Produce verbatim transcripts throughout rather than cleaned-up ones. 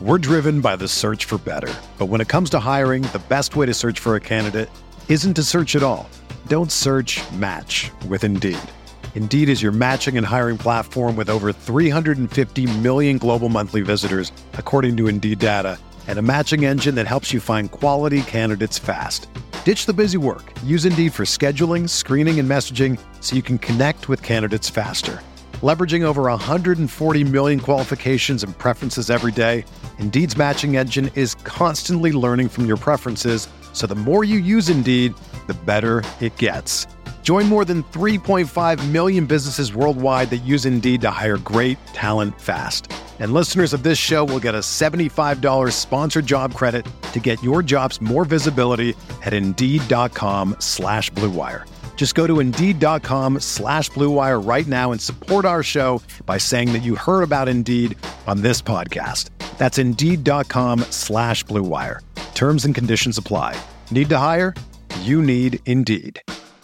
We're driven by the search for better. But when it comes to hiring, the best way to search for a candidate isn't to search at all. Don't search, match with Indeed. Indeed is your matching and hiring platform with over three hundred fifty million global monthly visitors, according to Indeed data, and a matching engine that helps you find quality candidates fast. Ditch the busy work. Use Indeed for scheduling, screening, and messaging so you can connect with candidates faster. Leveraging over one hundred forty million qualifications and preferences every day, Indeed's matching engine is constantly learning from your preferences, so the more you use Indeed, the better it gets. Join more than three point five million businesses worldwide that use Indeed to hire great talent fast. And listeners of this show will get a seventy-five dollars sponsored job credit to get your jobs more visibility at Indeed.com slash Blue Wire. Just go to Indeed.com slash Blue Wire right now and support our show by saying that you heard about Indeed on this podcast. That's Indeed.com slash Blue Wire. Terms and conditions apply. Need to hire? You need Indeed.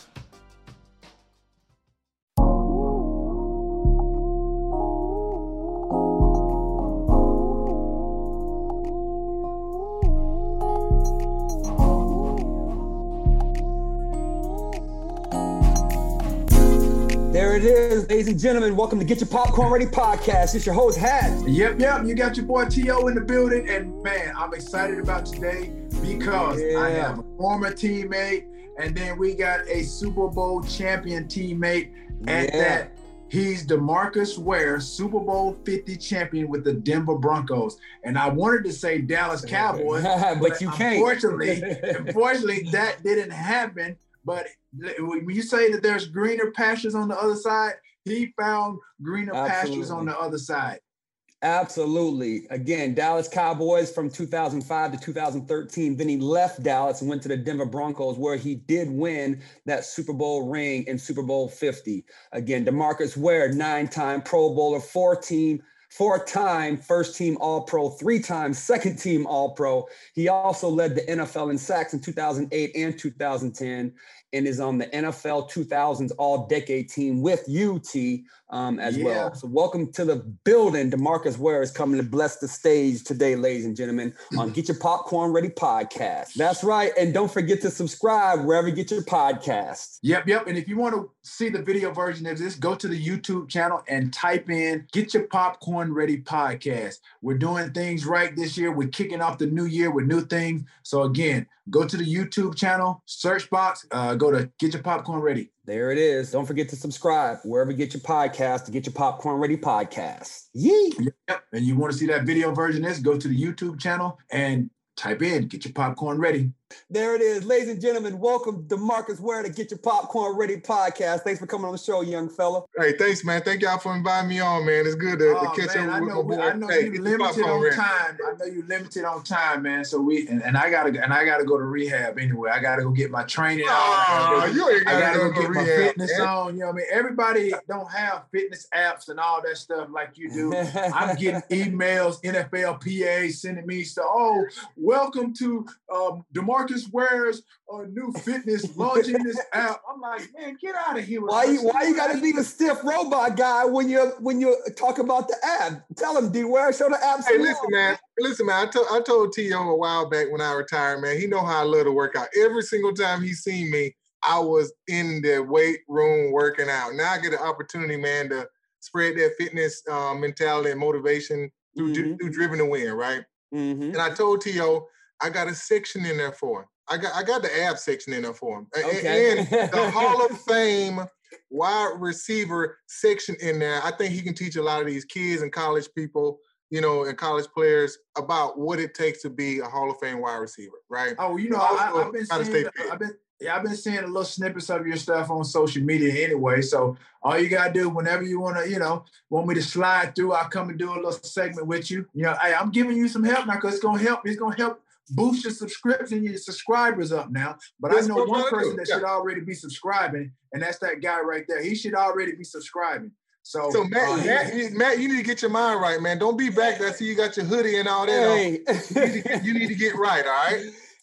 There it is, ladies and gentlemen. Welcome to Get Your Popcorn Ready podcast. It's your host, Hat. Yep, yep. You got your boy T O in the building. And man, I'm excited about today because yeah. I have a former teammate, and then we got a Super Bowl champion teammate at yeah. that. He's DeMarcus Ware, Super Bowl fifty champion with the Denver Broncos. And I wanted to say Dallas Cowboys, but, but you can't. Unfortunately, unfortunately, that didn't happen. But when you say that there's greener pastures on the other side, he found greener Absolutely. pastures on the other side. Absolutely. Again, Dallas Cowboys from two thousand five to two thousand thirteen. Then he left Dallas and went to the Denver Broncos, where he did win that Super Bowl ring in Super Bowl fifty. Again, DeMarcus Ware, nine-time Pro Bowler, four-team Four-time first-team All-Pro, three-time second-team All-Pro. He also led the N F L in sacks in two thousand eight and two thousand ten, and is on the N F L two thousands All-Decade team with U T um, as yeah. well. So welcome to the building. DeMarcus Ware is coming to bless the stage today, ladies and gentlemen, on Get Your Popcorn Ready podcast. That's right, and don't forget to subscribe wherever you get your podcast. Yep, yep, and if you want to see the video version of this, go to the YouTube channel and type in Get Your Popcorn Ready podcast. We're doing things right this year. We're kicking off the new year with new things. So again, go to the YouTube channel, search box, uh, go to Get Your Popcorn Ready. There it is. Don't forget to subscribe wherever you get your podcast to Get Your Popcorn Ready podcast. Yee! Yep. And you want to see that video version of this, go to the YouTube channel and type in Get Your Popcorn Ready. There it is. Ladies and gentlemen, welcome DeMarcus Ware to Get Your Popcorn Ready podcast. Thanks for coming on the show, young fella. Hey, thanks, man. Thank y'all for inviting me on, man. It's good to, oh, to catch man, up I with know, my boy. I know hey, you limited on ready. time. I know you limited on time, man. So we and, and I gotta and I gotta go to rehab anyway. I gotta go get my training on. Oh, I gotta, you ain't gotta, I gotta go, go, go get rehab, my fitness man. on. You know what I mean? Everybody don't have fitness apps and all that stuff like you do. I'm getting emails, N F L P As sending me stuff. Oh, welcome to um, DeMarcus Ware's uh, new fitness launching this app. I'm like, man, get out of here. Why you why you gotta be the stiff robot guy when you're when you talk about the app? Tell him, D Ware, show the app. Hey, listen, man. Listen, man. I told I told T O a while back when I retired, man. He know how I love to work out. Every single time he seen me, I was in the weight room working out. Now I get an opportunity, man, to spread that fitness uh, mentality and motivation through, mm-hmm. through Driven to Win, right? Mm-hmm. And I told T O I got a section in there for him. I got I got the ab section in there for him. Okay. And the Hall of Fame wide receiver section in there. I think he can teach a lot of these kids and college people, you know, and college players about what it takes to be a Hall of Fame wide receiver, right? Oh, you know, I, I've been seeing, I've been, yeah, I've been seeing a little snippets of your stuff on social media anyway. So all you gotta do, whenever you wanna, you know, want me to slide through, I'll come and do a little segment with you. You know, hey, I'm giving you some help now because it's gonna help. It's gonna help boost your subscription, your subscribers up now. But that's I know one person that yeah. should already be subscribing, and that's that guy right there. He should already be subscribing. So, so Matt, uh, Matt, he, Matt, you need to get your mind right, man. Don't be back there. See, you got your hoodie and all that. Hey. You, need to get, you need to get right, all right?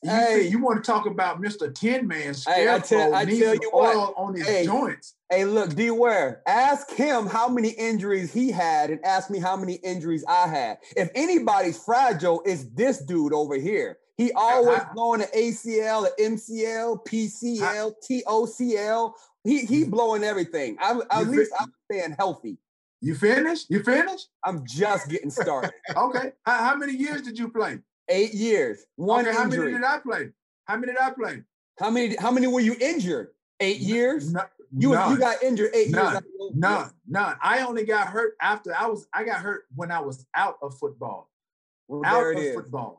You, hey, you want to talk about Mister Tin Man? Hey, I tell, I tell you oil what. on his hey, joints. Hey, look, D. Ware, ask him how many injuries he had and ask me how many injuries I had. If anybody's fragile, it's this dude over here. He always I, blowing an A C L, an M C L, P C L, I, T O C L. He he blowing everything. I, at least I'm staying healthy. You finished? You finished? I'm just getting started. Okay. How, how many years did you play? Eight years. One okay, how injury. many did I play? How many did I play? How many? How many were you injured? Eight years. No, you none. you got injured eight none, years. None. None. I only got hurt after I was. I got hurt when I was out of football. Well, out of is. football.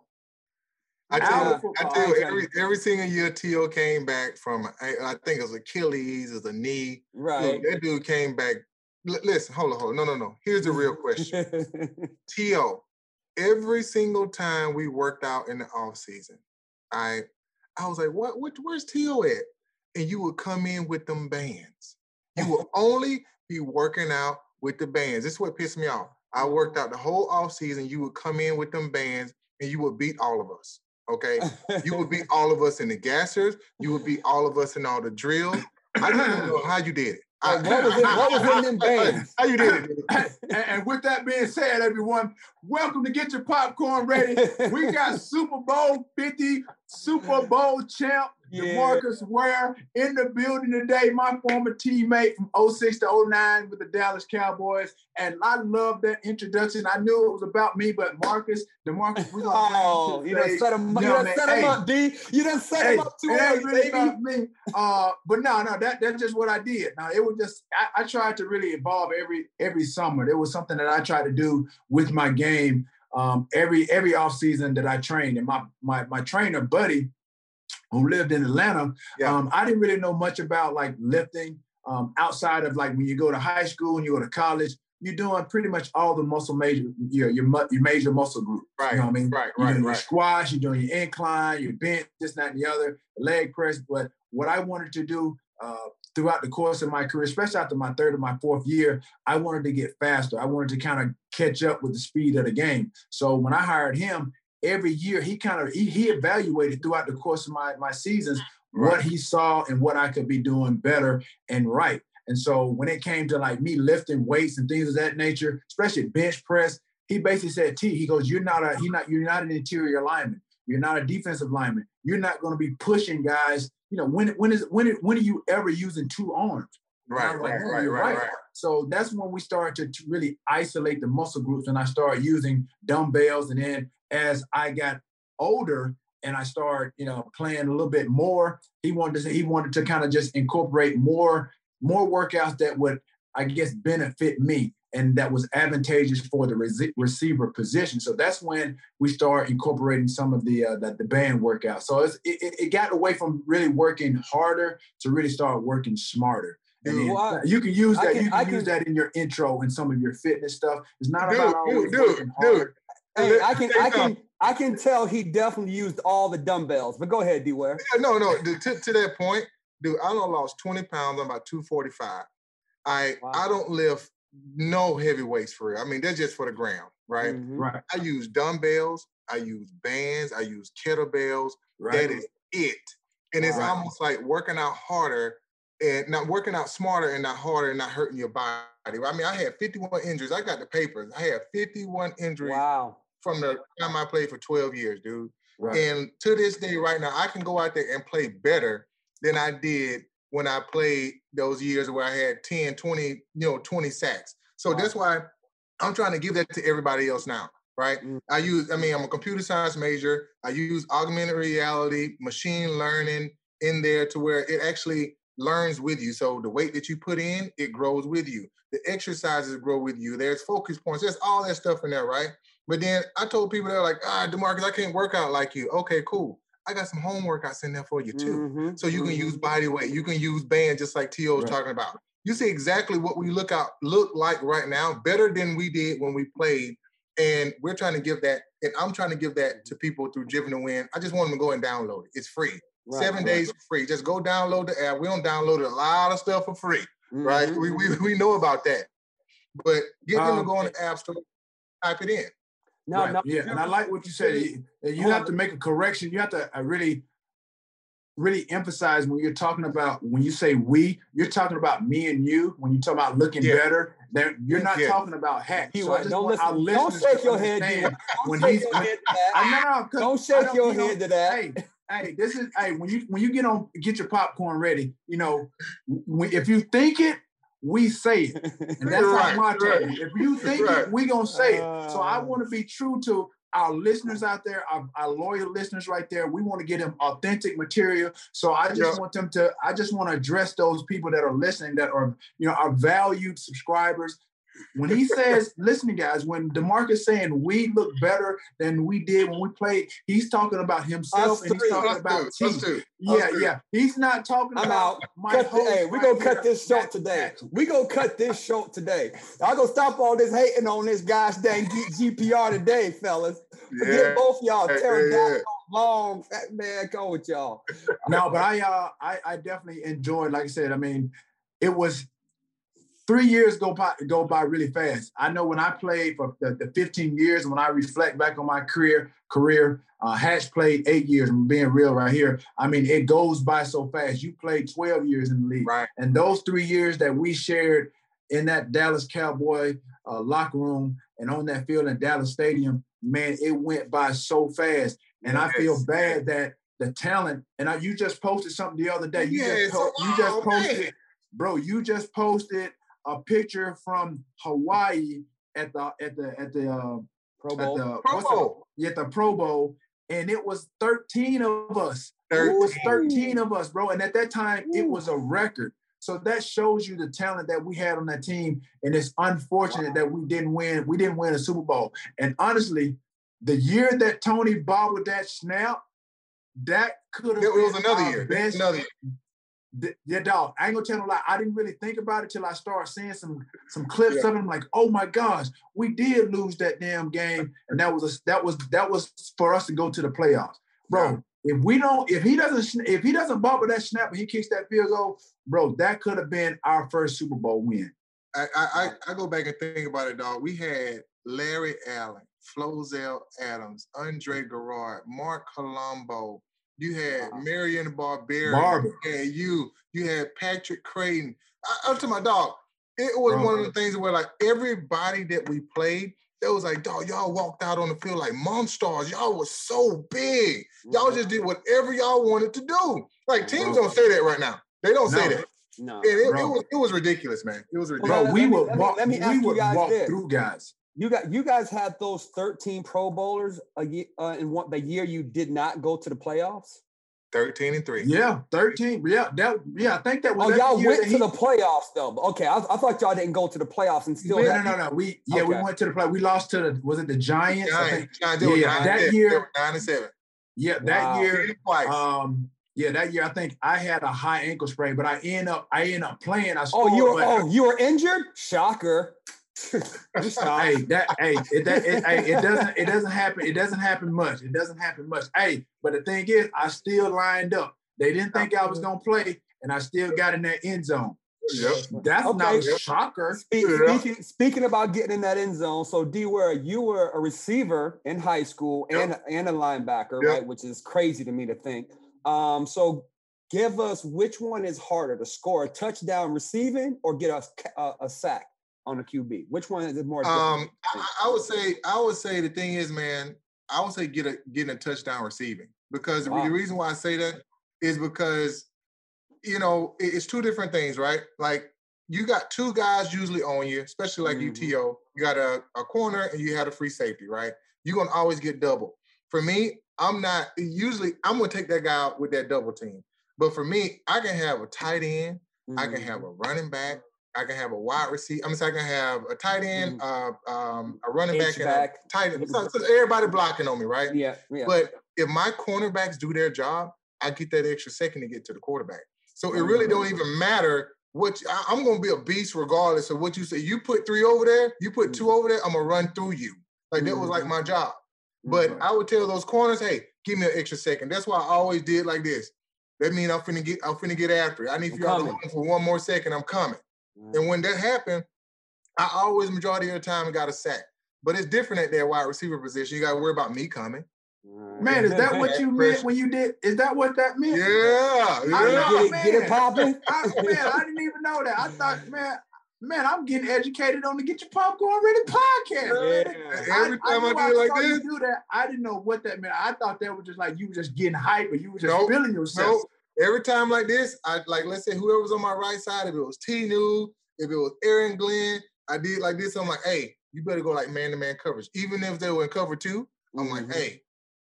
I tell you, I tell you every every single year T O came back from. I, I think it was Achilles, it was a knee. Right. Look, that dude came back. L- listen, hold on, hold on. No, no, no. Here's the real question. T O. Every single time we worked out in the off season, I I was like, what, what where's T O at? And you would come in with them bands. You would only be working out with the bands. This is what pissed me off. I worked out the whole off season. You would come in with them bands and you would beat all of us. Okay. You would beat all of us in the gassers. You would beat all of us in all the drills. I don't know how you did it. Like, what was it? What was in them bands? How you did it? and, and with that being said, everyone, welcome to Get Your Popcorn Ready. We got Super Bowl fifty, Super Bowl champ, yeah. DeMarcus Ware in the building today. My former teammate from oh six to oh nine with the Dallas Cowboys. And I love that introduction. I knew it was about me, but Marcus, DeMarcus, we're going to Oh, you done set him, you done set him hey, up, D. You done set hey, him up too it early, ain't really baby. about me. Uh, but no, no, that, that's just what I did. Now, it was just, I, I tried to really evolve every every summer. There was something that I tried to do with my game um, every every offseason that I trained. And my, my, my trainer, Buddy, who lived in Atlanta, yeah. um, I didn't really know much about like lifting um, outside of like when you go to high school and you go to college, you're doing pretty much all the muscle major, your your, your major muscle group. Right. You know what I mean? Right, you're right, doing right. your squats, you're doing your incline, your bench, this, that, and the other, leg press. But what I wanted to do uh, throughout the course of my career, especially after my third or my fourth year, I wanted to get faster. I wanted to kind of catch up with the speed of the game. So when I hired him, every year he kind of he, he evaluated throughout the course of my my seasons right. what he saw and what I could be doing better and right. And so when it came to like me lifting weights and things of that nature, especially bench press, he basically said, T, he goes, you're not a he not you're not an interior lineman. You're not a defensive lineman. You're not going to be pushing guys. You know, when when is when when are you ever using two arms? Right, like, right, oh, right, right, right. So that's when we started to, to really isolate the muscle groups, and I started using dumbbells. And then as I got older and I started, you know, playing a little bit more, he wanted to he wanted to kind of just incorporate more more workouts that would, I guess, benefit me and that was advantageous for the rec- receiver position. So that's when we start incorporating some of the uh, the, the band workouts. So it's, it, it got away from really working harder to really start working smarter. And then well, you can use that. Can, you can, can use that in your intro and some of your fitness stuff. It's not dude, about always dude, working dude, harder. Hey, I can, I can, I can tell he definitely used all the dumbbells. But go ahead, D. Ware. Yeah, no, no. To, to that point, dude, I don't lost twenty pounds. I'm about two forty-five. I wow. I don't lift no heavy weights for real. I mean, that's just for the gram, right? Mm-hmm. Right. I use dumbbells. I use bands. I use kettlebells. Right. That is it. And it's right. almost like working out harder and not working out smarter and not harder and not hurting your body. I mean, I had fifty-one injuries. I got the papers. I had fifty-one injuries wow. from the time I played for twelve years, dude. Right. And to this day right now, I can go out there and play better than I did when I played those years where I had ten, twenty, you know, twenty sacks. So wow. that's why I'm trying to give that to everybody else now, right? Mm. I use, I mean, I'm a computer science major. I use augmented reality, machine learning in there to where it actually learns with you. So the weight that you put in, it grows with you. The exercises grow with you. There's focus points. There's all that stuff in there, right? But then I told people, they're like, ah, DeMarcus, I can't work out like you. Okay, cool. I got some home workouts in there for you too. Mm-hmm. So you mm-hmm. can use body weight. You can use band just like T O was right. talking about. You see exactly what we look out look like right now, better than we did when we played. And we're trying to give that, and I'm trying to give that to people through Driven to Win. I just want them to go and download it. It's free. Right, Seven right. days for free. Just go download the app. We don't download a lot of stuff for free, mm-hmm. right? We, we we know about that. But get them um, to go on the App Store, type it in. No, right. no. Yeah, and I like what you said. You, you have to make a correction. You have to uh, really, really emphasize when you're talking about, when you say we, you're talking about me and you. When you talk about looking yeah. better, then you're not yeah. talking about Hack. So I just don't want listen, our listeners don't shake to your head, understand when shake he's. Your when, head to that. I, no, no, don't shake your you know, head to that. Hey, hey, this is hey. When you when you get on, get your popcorn ready. You know, when, if you think it, we say it, and that's right, my right. If you think right. it, we gonna say it. So I want to be true to our listeners out there, our, our loyal listeners right there. We want to get them authentic material. So I just yep. want them to. I just want to address those people that are listening, that are you know our valued subscribers. When he says, listen, guys, when DeMarcus saying we look better than we did when we played, he's talking about himself and he's talking about T. Yeah, yeah. He's not talking I'm about out. my cut host. The, hey, we're right going to cut here. this short today. We're going to cut this short today. I'm going to stop all this hating on this gosh dang G P R today, fellas. Forget yeah. both y'all. Hey, Pterodactyl, yeah. long, fat man, go with y'all. No, but I, uh, I, I definitely enjoyed, like I said, I mean, it was, Three years go by go by really fast. I know when I played for the, the fifteen years, when I reflect back on my career, career, uh, Hatch played eight years. I'm being real right here. I mean, it goes by so fast. You played twelve years in the league. Right. And those three years that we shared in that Dallas Cowboy uh, locker room and on that field in Dallas Stadium, man, it went by so fast. And yes. I feel bad that the talent, and I, you just posted something the other day. You yes. just, po- you just oh, posted, man. bro, you just posted a picture from Hawaii at the at the at the uh, Pro Bowl. At the, Pro Bowl. The, at the Pro Bowl, and it was thirteen of us. thirteen. It was thirteen of us, bro. And at that time, Ooh. It was a record. So that shows you the talent that we had on that team. And it's unfortunate wow. that we didn't win. We didn't win a Super Bowl. And honestly, the year that Tony bobbled that snap, that could have been was another year. Best, another year. Yeah, dog. I ain't gonna tell no lie. I didn't really think about it till I started seeing some some clips yeah. of it. I'm like, oh my gosh, we did lose that damn game, and that was a, that was that was for us to go to the playoffs, bro. Yeah. If we don't, if he doesn't, if he doesn't bobble that snap and he kicks that field goal, bro, that could have been our first Super Bowl win. I I, I go back and think about it, dog. We had Larry Allen, Flozell Adams, Andre Garrard, Mark Colombo. You had Marion Barbarian. Barber. You had you. You had Patrick Creighton. I, up to my dog. It was Bro. one of the things where like everybody that we played, it was like, dog, y'all walked out on the field like monsters. Y'all was so big. Y'all just did whatever y'all wanted to do. Like teams Bro. don't say that right now. They don't no. say that. No. And it, it was it was ridiculous, man. It was ridiculous. Bro, we would let me, walk, let me ask we you would guys walk this. through guys. You got you guys had those thirteen Pro Bowlers a year, uh, in what the year you did not go to the playoffs. Thirteen and three. Yeah, thirteen. Yeah, that. Yeah, I think that was. Oh, that y'all year went that to he, the playoffs though. Okay, I, I thought y'all didn't go to the playoffs and still. No, no, no, no. We yeah, okay. we went to the play. We lost to the. Was it the Giants? Giants. I think. Giants yeah, nine that seven. year. Nine and seven. Yeah, that wow. year. Twice. Um. Yeah, that year I think I had a high ankle sprain, but I end up I end up playing. I scored, oh, you were but, oh you were injured? Shocker. hey, that hey, it, that, it, hey, it doesn't it doesn't happen. It doesn't happen much. It doesn't happen much. Hey, but the thing is, I still lined up. They didn't think I was gonna play, and I still got in that end zone. Yep. That's okay. Not a shocker. Speak, speaking, speaking about getting in that end zone, so D Ware, you were a receiver in high school and, yep. and a linebacker, yep. right? Which is crazy to me to think. Um, so give us which one is harder to score a touchdown receiving or get a, a, a sack on a Q B? Which one is more? Um, I, I would say, I would say the thing is, man, I would say get a getting a touchdown receiving because wow. the reason why I say that is because, you know, it's two different things, right? Like you got two guys usually on you, especially like mm-hmm. U T O. You got a, a corner and you had a free safety, right? You're gonna always get double. For me, I'm not, usually I'm going to take that guy out with that double team. But for me, I can have a tight end. Mm-hmm. I can have a running back. I can have a wide receiver. I mean, so I can have a tight end, mm-hmm. uh, um, a running back, and a tight end. So, so everybody blocking on me, right? Yeah, yeah. But if my cornerbacks do their job, I get that extra second to get to the quarterback. So it really don't even matter what, you, I, I'm going to be a beast regardless of what you say. You put three over there, you put two over there, I'm going to run through you. Like that was like my job. But mm-hmm. I would tell those corners, hey, give me an extra second. That's why I always did like this. That means I'm finna get, I'm finna get after it. I need for y'all to run for one more second. I'm coming. Mm-hmm. And when that happened, I always, majority of the time, got a sack. but it's different at that wide receiver position. You got to worry about me coming. Man, is that what you meant when you did? Is that what that meant? Yeah, yeah. I know, get, it, man. get it popping. I, man, I didn't even know that. I thought, man, man, I'm getting educated on the Get Your Popcorn Ready podcast. Yeah. Every I, time I, I do like saw this, you do that, I didn't know what that meant. I thought that was just like you were just getting hype, or you were just nope, feeling yourself. Nope. Every time like this, I like let's say whoever was on my right side, if it was T New, if it was Aaron Glenn, I did like this. I'm like, hey, you better go like man-to-man coverage, even if they were in cover two. I'm mm-hmm. like, hey.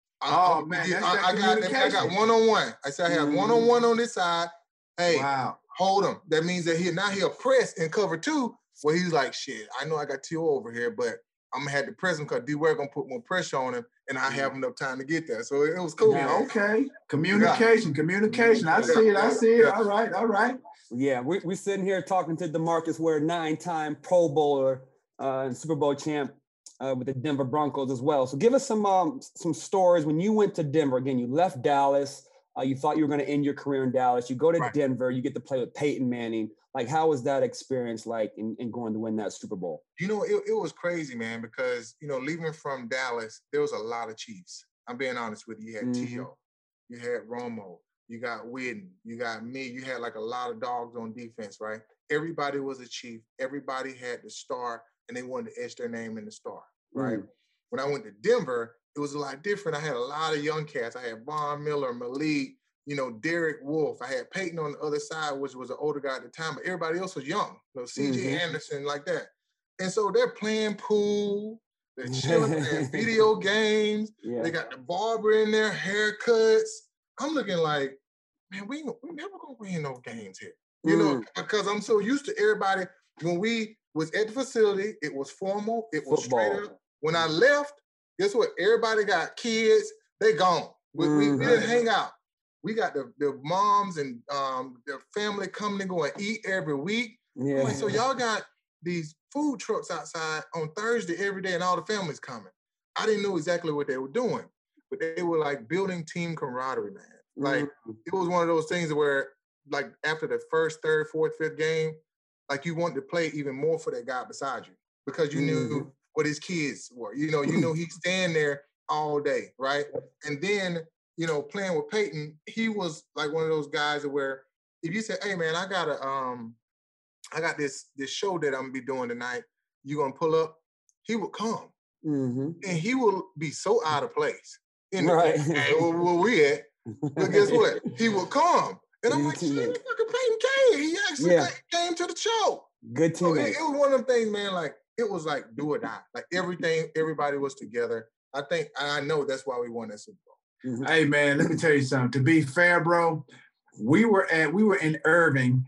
Oh I, man, I, that's I, that I got I got one on one. I said I have one on one on this side. Hey, wow. hold him. That means that he now he'll press and cover two. Where he's like, shit. I know I got T O over here, but I'm gonna have to press him because D-Ware gonna put more pressure on him, and I have enough time to get there. So it, it was cool. Yeah, okay, communication, yeah. communication. I see it. I see it. All right, all right. Yeah, we we sitting here talking to DeMarcus Ware, nine-time Pro Bowler uh, and Super Bowl champ. Uh, with the Denver Broncos as well. So give us some um, some stories. When you went to Denver, again, you left Dallas. Uh, you thought you were going to end your career in Dallas. You go to right. Denver. You get to play with Peyton Manning. Like, how was that experience like in, in going to win that Super Bowl? You know, it, it was crazy, man, because, you know, leaving from Dallas, there was a lot of Chiefs. I'm being honest with you. You had mm-hmm. T O. You had Romo. You got Witten. You got me. You had, like, a lot of dogs on defense, right? Everybody was a Chief. Everybody had the star, and they wanted to etch their name in the star, right? Mm. When I went to Denver, it was a lot different. I had a lot of young cats. I had Von Miller, Malik, you know, Derek Wolfe. I had Peyton on the other side, which was an older guy at the time, but everybody else was young. You know, C J mm-hmm. Anderson, like that. And so they're playing pool. They're chilling, playing video games. Yeah. They got the barber in there, haircuts. I'm looking like, man, we we never gonna win no games here. You mm. know, because I'm so used to everybody. When we was at the facility, it was formal, it was Football. straight up. When I left, guess what? Everybody got kids, they gone. We, mm-hmm. we, we didn't hang out. We got the, the moms and um, their family coming to go and eat every week. Yeah. Like, so y'all got these food trucks outside on Thursday every day and all the families coming. I didn't know exactly what they were doing, but they were like building team camaraderie, man. Like mm-hmm. it was one of those things where like after the first, third, fourth, fifth game, like you wanted to play even more for that guy beside you because you mm-hmm. knew what his kids were. You know, you know he'd stand there all day, right? And then, you know, playing with Peyton, he was like one of those guys where if you say, hey man, I got a um, I got this this show that I'm gonna be doing tonight, you gonna pull up? He would come. Mm-hmm. And he will be so out of place. In right. the hey, where, where we at? But guess what? He will come. And I'm like, shit, fucking Peyton came. He actually yeah. came to the show. Good teammate. So it, it was one of them things, man, like, it was like do or die. Like everything, everybody was together. I think, I know that's why we won that Super Bowl. Mm-hmm. Hey, man, let me tell you something. To be fair, bro, we were at, we were in Irving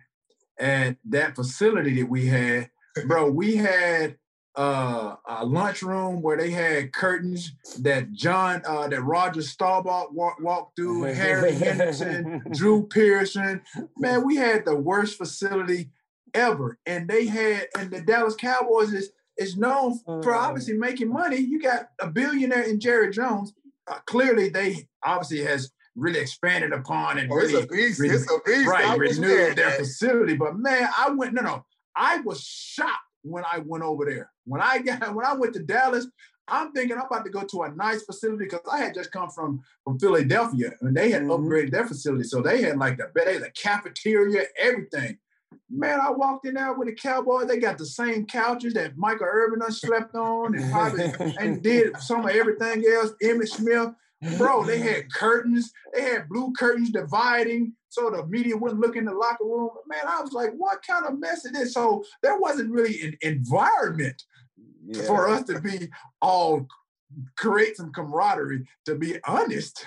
at that facility that we had. Bro, we had uh, a lunchroom where they had curtains that John, uh, that Roger Staubach walk, walked through, Harry Henderson, Drew Pearson. Man, we had the worst facility ever. And they had, and the Dallas Cowboys is, is known for obviously making money. You got a billionaire in Jerry Jones. Uh, clearly, they obviously has really expanded upon and oh, really, it's a beast. really it's a beast. right, renewed their facility. But man, I went, no, no, I was shocked when I went over there. When I got, when I went to Dallas, I'm thinking I'm about to go to a nice facility because I had just come from, from Philadelphia and they had mm-hmm. upgraded their facility. So they had like the, they had the cafeteria, everything. Man, I walked in there with the Cowboys. They got the same couches that Michael Irvin done slept on and probably and did some of everything else. Emmitt Smith, bro, they had curtains. They had blue curtains dividing so the media wouldn't look in the locker room. Man, I was like, what kind of mess is this? So there wasn't really an environment yeah. for us to be all create some camaraderie, to be honest.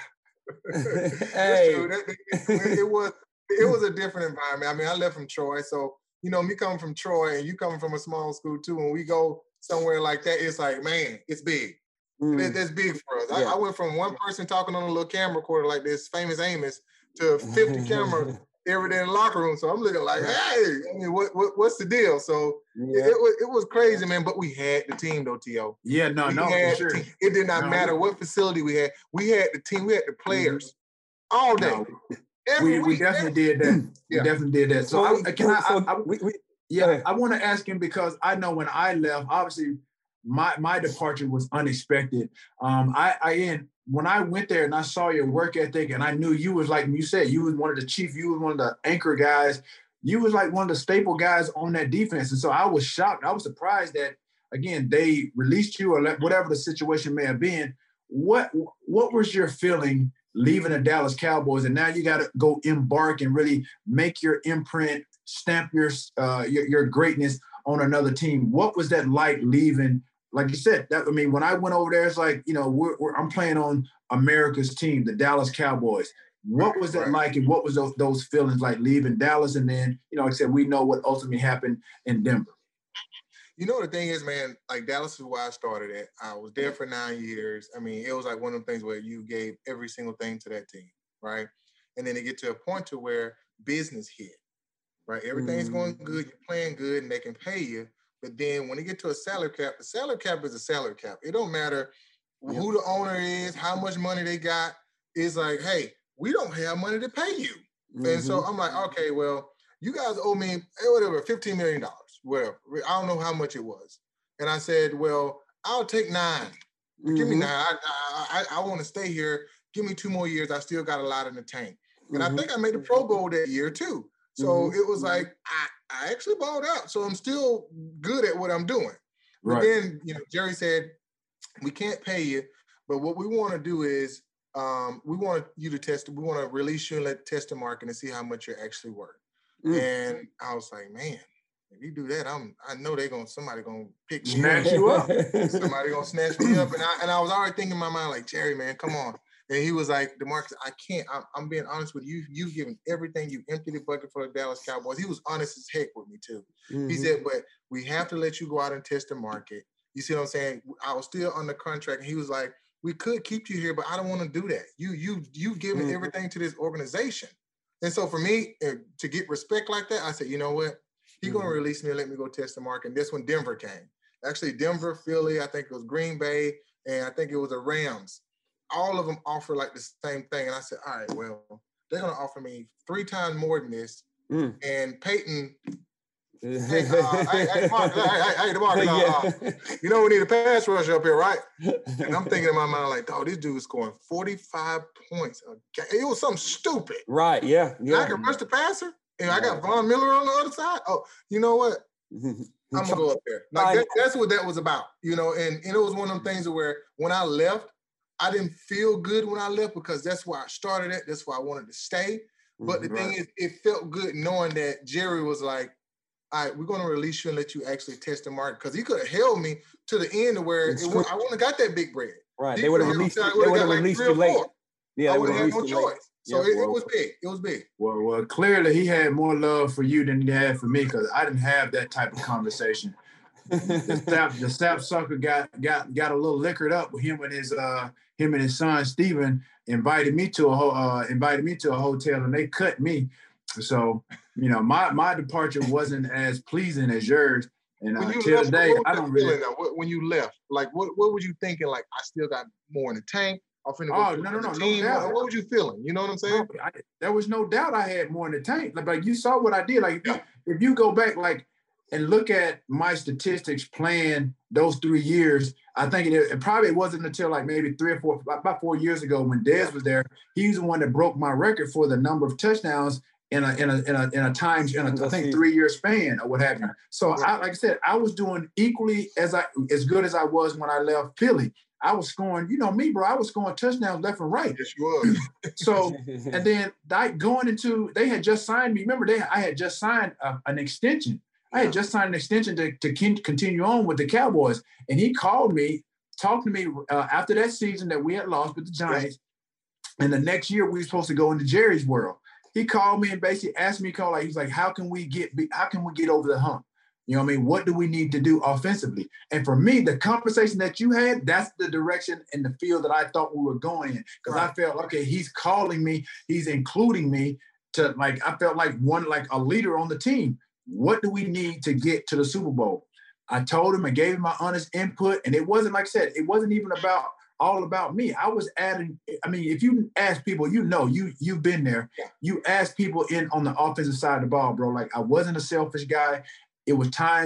Hey. It, it, it was. It was a different environment. I mean, I left from Troy. So, you know, me coming from Troy and you coming from a small school too, when we go somewhere like that, it's like, man, it's big. Mm. It, it's big for us. Yeah. I, I went from one person talking on a little camera recorder like this, famous Amos, to fifty cameras every day in the locker room. So I'm looking like, hey, I mean, what, what what's the deal? So yeah. it, it, was, it was crazy, man. But we had the team though, T O Yeah, no, we no, for sure. It did not no. matter what facility we had. We had the team. We had the players mm-hmm. all day. No. We, we definitely did that. Yeah. We definitely did that. So, so I, can I, so I, I we, we, yeah, I want to ask him because I know when I left, obviously my my departure was unexpected. Um, I, I in when I went there and I saw your work ethic, and I knew you was like you said, you was one of the chief, you was one of the anchor guys, you was like one of the staple guys on that defense, and so I was shocked. I was surprised that again they released you or let, whatever the situation may have been. What what was your feeling leaving the Dallas Cowboys, and now you got to go embark and really make your imprint, stamp your, uh, your your greatness on another team? What was that like leaving? Like you said, that I mean, when I went over there, it's like, you know, we're, we're, I'm playing on America's team, the Dallas Cowboys. What was that right. like, and what was those, those feelings like leaving Dallas? And then, you know, like I said, we know what ultimately happened in Denver. You know, the thing is, man, like Dallas is where I started at. I was there for nine years. I mean, it was like one of the things where you gave every single thing to that team, right? And then they get to a point to where business hit, right? Everything's mm-hmm. going good, you're playing good, and they can pay you. But then when they get to a salary cap, the salary cap is a salary cap. It don't matter yep. who the owner is, how much money they got. It's like, hey, we don't have money to pay you. Mm-hmm. And so I'm like, okay, well, you guys owe me whatever, fifteen million dollars. Well, I don't know how much it was. And I said, well, I'll take nine. Mm-hmm. Give me nine. I, I, I, I want to stay here. Give me two more years. I still got a lot in the tank. And mm-hmm. I think I made the Pro Bowl that year too. So mm-hmm. it was like, I, I actually balled out. So I'm still good at what I'm doing. But right. then, you know, Jerry said, we can't pay you, but what we want to do is um, we want you to test, we want to release you and let test the market and see how much you're actually worth. Mm-hmm. And I was like, man, if you do that, I'm. I know they're gonna. Somebody gonna pick me snatch up. you up. Somebody gonna snatch me up, and I and I was already thinking in my mind like, Jerry, man, come on. And he was like, DeMarcus, I can't. I'm, I'm being honest with you. You've given everything. You emptied the bucket for the Dallas Cowboys. He was honest as heck with me too. Mm-hmm. He said, but we have to let you go out and test the market. You see what I'm saying? I was still under contract, and he was like, we could keep you here, but I don't want to do that. You you you've given mm-hmm. everything to this organization, and so for me to get respect like that, I said, you know what? He's mm-hmm. going to release me and let me go test the market. And that's when Denver came. Actually, Denver, Philly, I think it was Green Bay, and I think it was the Rams. All of them offer like the same thing. And I said, all right, well, they're going to offer me three times more than this. Mm. And Peyton, hey, uh, hey, hey, Mark, hey, hey, hey, Mark, uh, yeah. uh, you know we need a pass rush up here, right? And I'm thinking in my mind like, oh, this dude's scoring forty-five points a game. It was something stupid. Right, yeah. yeah. I can rush the passer. And I got Von Miller on the other side. Oh, you know what? I'm gonna go up there. Like that, that's what that was about, you know. And, and it was one of them things where when I left, I didn't feel good when I left because that's where I started at. That's why I wanted to stay. But the right. thing is, it felt good knowing that Jerry was like, "All right, we're gonna release you and let you actually test the market," because he could have held me to the end of where it, I wouldn't have got that big bread. Right? He they would have released. They would have like released you late. Yeah, I would have had no choice. Late. So yeah, it, it was big. It was big. Well, well, clearly he had more love for you than he had for me because I didn't have that type of conversation. the sap, the sap sucker got got got a little liquored up with him and his uh him and his son Steven invited me to a uh invited me to a hotel and they cut me. So you know my my departure wasn't as pleasing as yours. And uh, till today, I don't really. When you left, like what what were you thinking? Like I still got more in the tank. Oh, no, no, no, no doubt. What was you feeling? You know what I'm saying? I, there was no doubt I had more in the tank. Like, like you saw what I did. Like, if you, if you go back, like, and look at my statistics playing those three years, I think it, it probably wasn't until like maybe three or four, about four years ago when Dez was there. He was the one that broke my record for the number of touchdowns in a in a in a in a times in a I think three year span or what have you. So, I, like I said, I was doing equally as I as good as I was when I left Philly. I was scoring, you know me, bro. I was scoring touchdowns left and right. Yes, you was. So, and then like going into, they had just signed me. Remember, they I had just signed a, an extension. I had just signed an extension to, to continue on with the Cowboys. And he called me, talked to me uh, after that season that we had lost with the Giants. And the next year we were supposed to go into Jerry's world. He called me and basically asked me, call like, he's like, how can we get, how can we get over the hump? You know what I mean? What do we need to do offensively? And for me, the conversation that you had, that's the direction and the field that I thought we were going in. Because right. I felt, okay, he's calling me, he's including me to like, I felt like one, like a leader on the team. What do we need to get to the Super Bowl? I told him and gave him my honest input. And it wasn't, like I said, it wasn't even about all about me. I was adding, I mean, if you ask people, you know, you, you've been there. Yeah. You ask people in on the offensive side of the ball, bro. Like I wasn't a selfish guy. It was times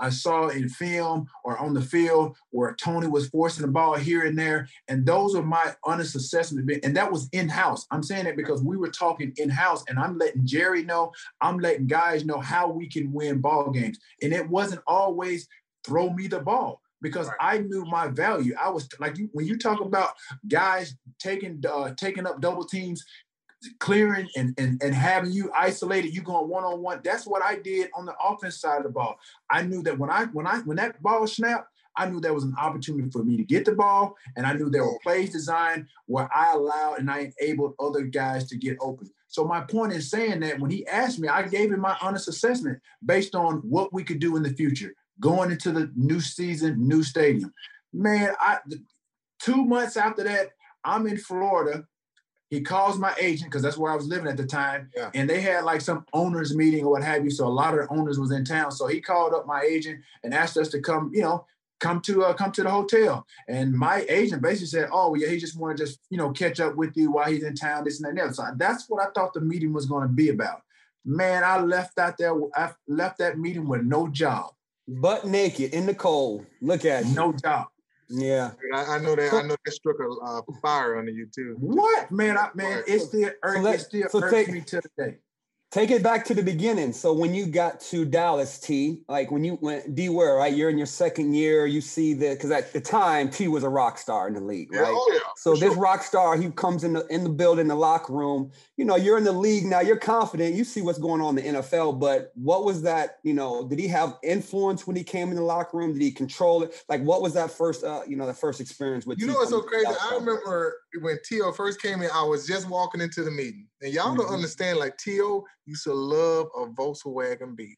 I saw in film or on the field where Tony was forcing the ball here and there. And those are my honest assessment. And that was in-house. I'm saying that because we were talking in-house, and I'm letting Jerry know, I'm letting guys know how we can win ball games. And it wasn't always throw me the ball, because right. I knew my value. I was like, you, when you talk about guys taking uh, taking up double teams, clearing and, and, and having you isolated, you going one-on-one. That's what I did on the offense side of the ball. I knew that when I when I when that ball snapped, I knew there was an opportunity for me to get the ball, and I knew there were plays designed where I allowed and I enabled other guys to get open. So my point is saying that when he asked me, I gave him my honest assessment based on what we could do in the future, going into the new season, new stadium. Man, I two months after that, I'm in Florida. He calls my agent, because that's where I was living at the time, yeah. and they had like some owners meeting or what have you. So a lot of the owners was in town. So he called up my agent and asked us to come, you know, come to uh, come to the hotel. And my agent basically said, "Oh, yeah, he just want to just, you know, catch up with you while he's in town, this and that." And so that's what I thought the meeting was going to be about. Man, I left out there. I left that meeting with no job, butt naked in the cold. Look at you. No job. Yeah, I, I know that. I know that struck a uh, fire under you too. What, man? I, man, it's still irks, so it still so irks take, me to the day. Take it back to the beginning. So when you got to Dallas, T, like when you went D Ware, right? You're in your second year. You see that, because at the time T was a rock star in the league, right? Yeah, oh yeah. So this sure. rock star, he comes in the in the building, the locker room. You know, you're in the league now. You're confident. You see what's going on in the N F L. But what was that? You know, did he have influence when he came in the locker room? Did he control it? Like, what was that first? Uh, you know, the first experience with? You T know what's so crazy? I remember when T O first came in. I was just walking into the meeting, and y'all mm-hmm. don't understand. Like T O used to love a Volkswagen Beetle.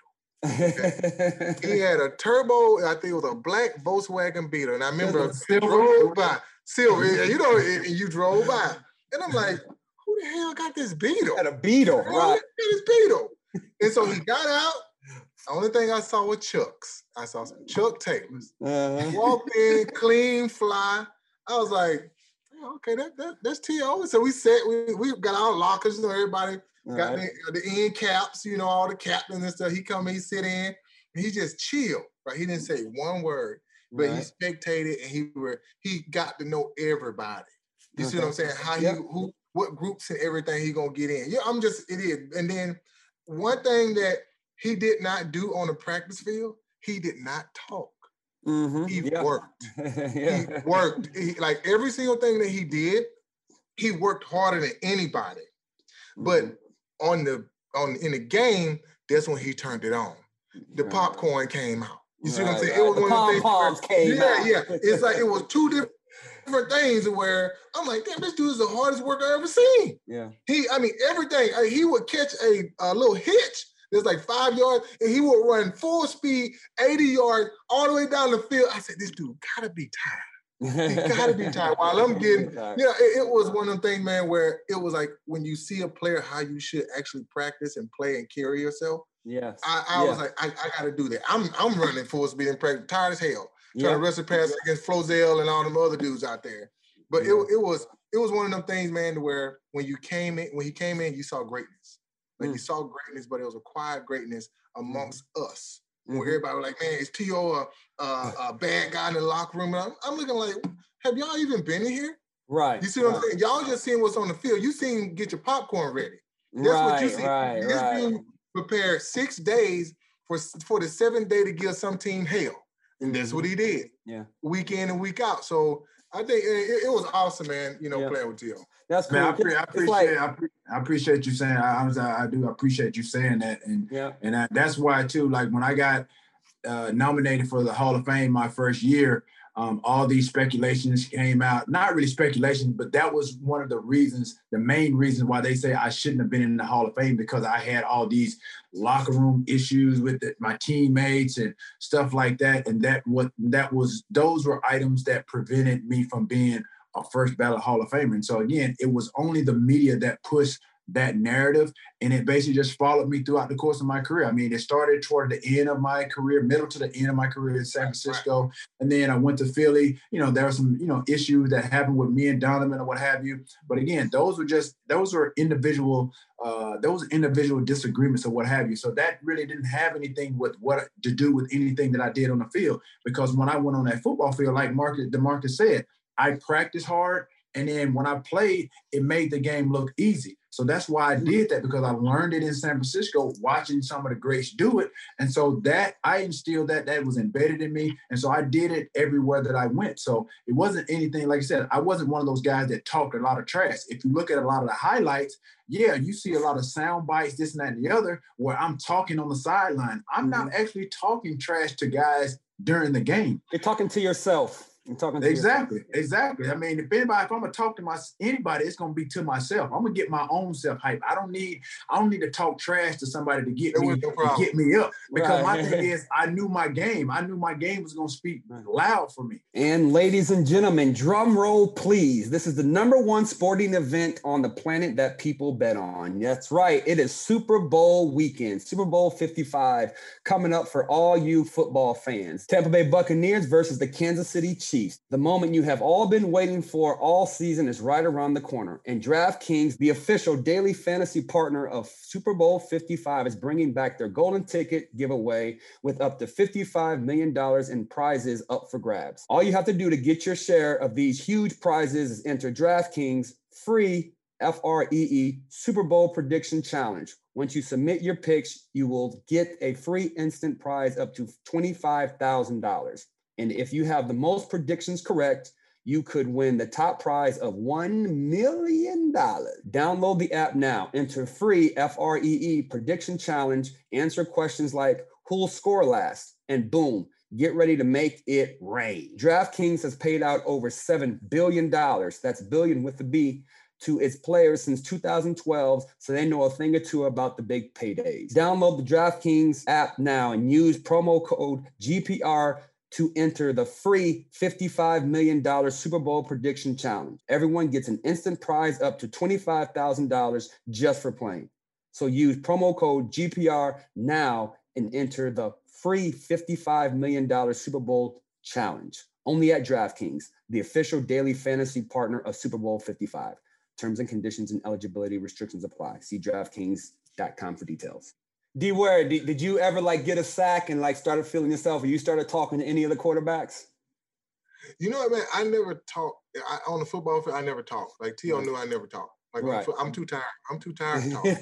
Okay? He had a turbo, I think it was a black Volkswagen Beetle. And I remember I drove by, silver, and you know, and you drove by. And I'm like, who the hell got this Beetle? Got a Beetle, right? Got this Beetle. And so he got out. The only thing I saw was Chucks. I saw some Chuck Taylors. Uh-huh. Walked in, clean, fly. I was like, okay, that, that that's T O. So we sat, we, we got our lockers, you know, everybody All got right. the, the end caps, you know, all the captains and stuff. He come in, he sit in, and he just chilled, right? He didn't say one word, but right. he spectated, and he were he got to know everybody. You okay. see what I'm saying? How yep. he, who, what groups and everything he gonna get in. Yeah, I'm just, it is. And then one thing that he did not do on the practice field, he did not talk. Mm-hmm. He yeah. worked. yeah. He worked. He, like every single thing that he did, he worked harder than anybody. Mm-hmm. But on the on in the game, that's when he turned it on. The right. popcorn came out. You see right, what I'm saying? Right. It was the one pom of the poms things. Came yeah, out. yeah. It's like it was two different. different things where I'm like, damn, this dude is the hardest worker I ever seen. Yeah. He, I mean, everything. I, he would catch a, a little hitch that's like five yards, and he would run full speed, eighty yards, all the way down the field. I said, this dude gotta be tired. He gotta be tired. While I'm getting, you know, it, it was one of them things, man, where it was like when you see a player, how you should actually practice and play and carry yourself. Yes. I, I yeah. was like, I, I gotta do that. I'm I'm running full speed in practice, tired as hell. Trying yeah. to wrestle pass against Flozell and all them other dudes out there. But yeah. it, it was it was one of them things, man, to where when you came in, when he came in, you saw greatness. Like mm. you saw greatness, but it was a quiet greatness amongst mm. us. Mm-hmm. Where everybody was like, man, is T O a, a, a bad guy in the locker room? And I'm, I'm looking like, have y'all even been in here? Right. You see what right. I'm saying? Y'all just seeing what's on the field. You seen get your popcorn ready. That's right, what you see. Right, this right. dude prepared six days for, for the seventh day to give some team hell. And that's what he did. Yeah. Week in and week out. So I think it, it was awesome, man, you know, yeah. playing with T O. That's cool. Man, I, pre- I appreciate like, I, pre- I appreciate you saying I, I I do appreciate you saying that. And yeah. and I, that's why too, like when I got uh, nominated for the Hall of Fame my first year, um, all these speculations came out. Not really speculation, but that was one of the reasons, the main reasons why they say I shouldn't have been in the Hall of Fame, because I had all these locker room issues with the, my teammates and stuff like that. And that what that was, those were items that prevented me from being a first ballot Hall of Famer. And so again, it was only the media that pushed that narrative. And it basically just followed me throughout the course of my career. I mean, it started toward the end of my career, middle to the end of my career in San Francisco. And then I went to Philly. You know, there were some, you know, issues that happened with me and Donovan or what have you. But again, those were just, those were individual, uh, those individual disagreements or what have you. So that really didn't have anything with what to do with anything that I did on the field. Because when I went on that football field, like Marcus, DeMarcus said, I practiced hard. And then when I played, it made the game look easy. So that's why I did that, because I learned it in San Francisco, watching some of the greats do it. And so that I instilled that, that was embedded in me. And so I did it everywhere that I went. So it wasn't anything, like I said, I wasn't one of those guys that talked a lot of trash. If you look at a lot of the highlights, yeah, you see a lot of sound bites, this and that and the other, where I'm talking on the sideline. I'm mm-hmm. not actually talking trash to guys during the game. You're talking to yourself. I'm talking to exactly, yourself. exactly. I mean, if anybody, if I'm gonna talk to my anybody, it's gonna be to myself. I'm gonna get my own self hype. I don't need, I don't need to talk trash to somebody to get me, no to get me up. Because right. my thing is, I knew my game. I knew my game was gonna speak loud for me. And ladies and gentlemen, drum roll, please. This is the number one sporting event on the planet that people bet on. That's right. It is Super Bowl weekend, Super Bowl fifty-five, coming up for all you football fans. Tampa Bay Buccaneers versus the Kansas City Chiefs. The moment you have all been waiting for all season is right around the corner. And DraftKings, the official daily fantasy partner of Super Bowl fifty-five, is bringing back their golden ticket giveaway with up to fifty-five million dollars in prizes up for grabs. All you have to do to get your share of these huge prizes is enter DraftKings free F R E E Super Bowl Prediction Challenge. Once you submit your picks, you will get a free instant prize up to twenty-five thousand dollars. And if you have the most predictions correct, you could win the top prize of one million dollars. Download the app now. Enter free F R E E Prediction Challenge. Answer questions like, who'll score last? And boom, get ready to make it rain. DraftKings has paid out over seven billion dollars, that's billion with the B, to its players since two thousand twelve, so they know a thing or two about the big paydays. Download the DraftKings app now and use promo code G P R to enter the free fifty-five million dollars Super Bowl Prediction Challenge. Everyone gets an instant prize up to twenty-five thousand dollars just for playing. So use promo code G P R now and enter the free fifty-five million dollars Super Bowl Challenge. Only at DraftKings, the official daily fantasy partner of Super Bowl fifty-five. Terms and conditions and eligibility restrictions apply. See DraftKings dot com for details. D Ware, did, did you ever like get a sack and like started feeling yourself, or you started talking to any of the quarterbacks? You know what, man? I never talk I, on the football field. I never talk. Like T O knew I never talk. Like right. I'm too tired. I'm too tired to talk.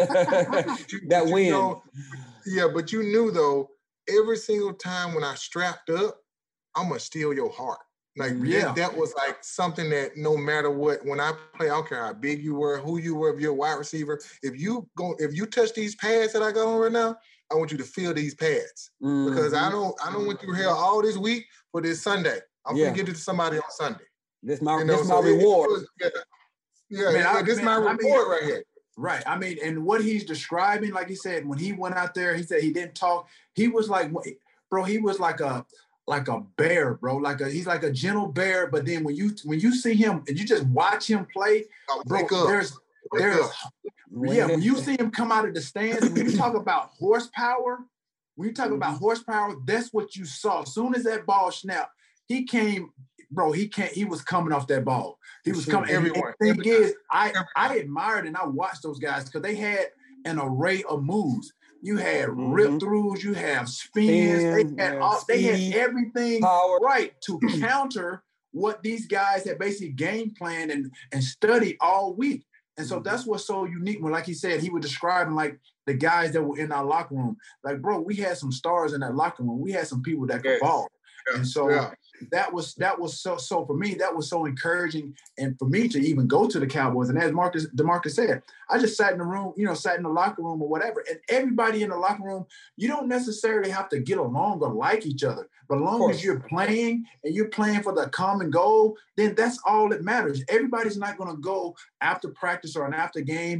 you, that win. You know, yeah, but you knew though, every single time when I strapped up, I'm gonna steal your heart. Like yeah. that, that was like something that no matter what, when I play, I don't care how big you were, who you were, if you're a wide receiver, if you go, if you touch these pads that I got on right now, I want you to feel these pads mm-hmm. because I don't, I don't went through hell all this week for this Sunday. I'm yeah. gonna give it to somebody on Sunday. This my, you know, this so my reward. Was, yeah, yeah, I mean, yeah I, this is my reward I mean, right here. Right. I mean, and what he's describing, like he said, when he went out there, he said he didn't talk. He was like, bro, he was like a. like a bear, bro. Like a he's like a gentle bear, but then when you when you see him and you just watch him play, bro, there's there's yeah, when you see him come out of the stands, when you talk about horsepower, when you talk mm-hmm. about horsepower, that's what you saw. As soon as that ball snapped, he came, bro, he can't he was coming off that ball. He was coming everywhere. The thing is, I I admired and I watched those guys because they had an array of moves. You had mm-hmm. rip throughs, you have spins, Spin, they had all, speed, they had everything power. Right to counter what these guys had basically game planned and, and studied all week. And so mm-hmm. that's what's so unique. When, like he said, he was describing like the guys that were in our locker room. Like, bro, we had some stars in that locker room. We had some people that could yes. ball. Yeah. And so yeah. that was that was so so for me, that was so encouraging. And for me to even go to the Cowboys. And as Marcus DeMarcus said, I just sat in the room, you know, sat in the locker room or whatever. And everybody in the locker room, you don't necessarily have to get along or like each other. But as long as you're playing and you're playing for the common goal, then that's all that matters. Everybody's not going to go after practice or an after game and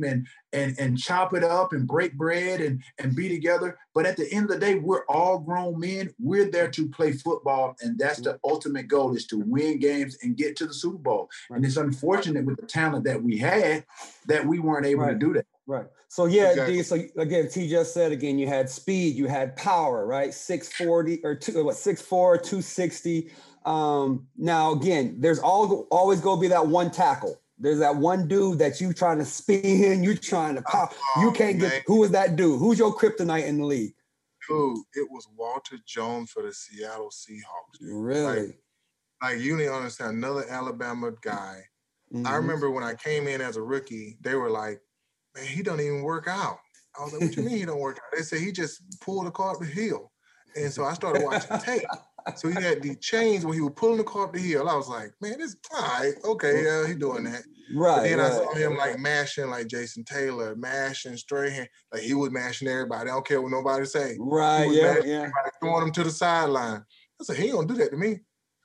and, and chop it up and break bread and, and be together. But at the end of the day, we're all grown men. We're there to play football. And that's the ultimate goal, is to win games and get to the Super Bowl. Right. And it's unfortunate with the talent that we had that we weren't able right. to do that. Right. So, yeah, exactly. D, so again, T just said, again, you had speed, you had power, right? six forty or two, what, six four, two sixty. Um, now, again, there's all, always going to be that one tackle. There's that one dude that you trying to spin, you trying to pop. Oh, you can't man. get, who is that dude? Who's your kryptonite in the league? Dude, it was Walter Jones for the Seattle Seahawks. Dude. Really? Like, like you need to understand, another Alabama guy. Mm-hmm. I remember when I came in as a rookie, they were like, man, he don't even work out. I was like, what you mean he don't work out? They said he just pulled the car up the hill. And so I started watching tape. So he had the chains when he was pulling the car up the hill. I was like, man, this all right. Okay, yeah, he doing that. Right. But then right. I saw him like mashing like Jason Taylor, mashing straight hand. Like he was mashing everybody. I don't care what nobody say. Right, he was yeah, yeah. Everybody, throwing him to the sideline. I said, he ain't gonna do that to me.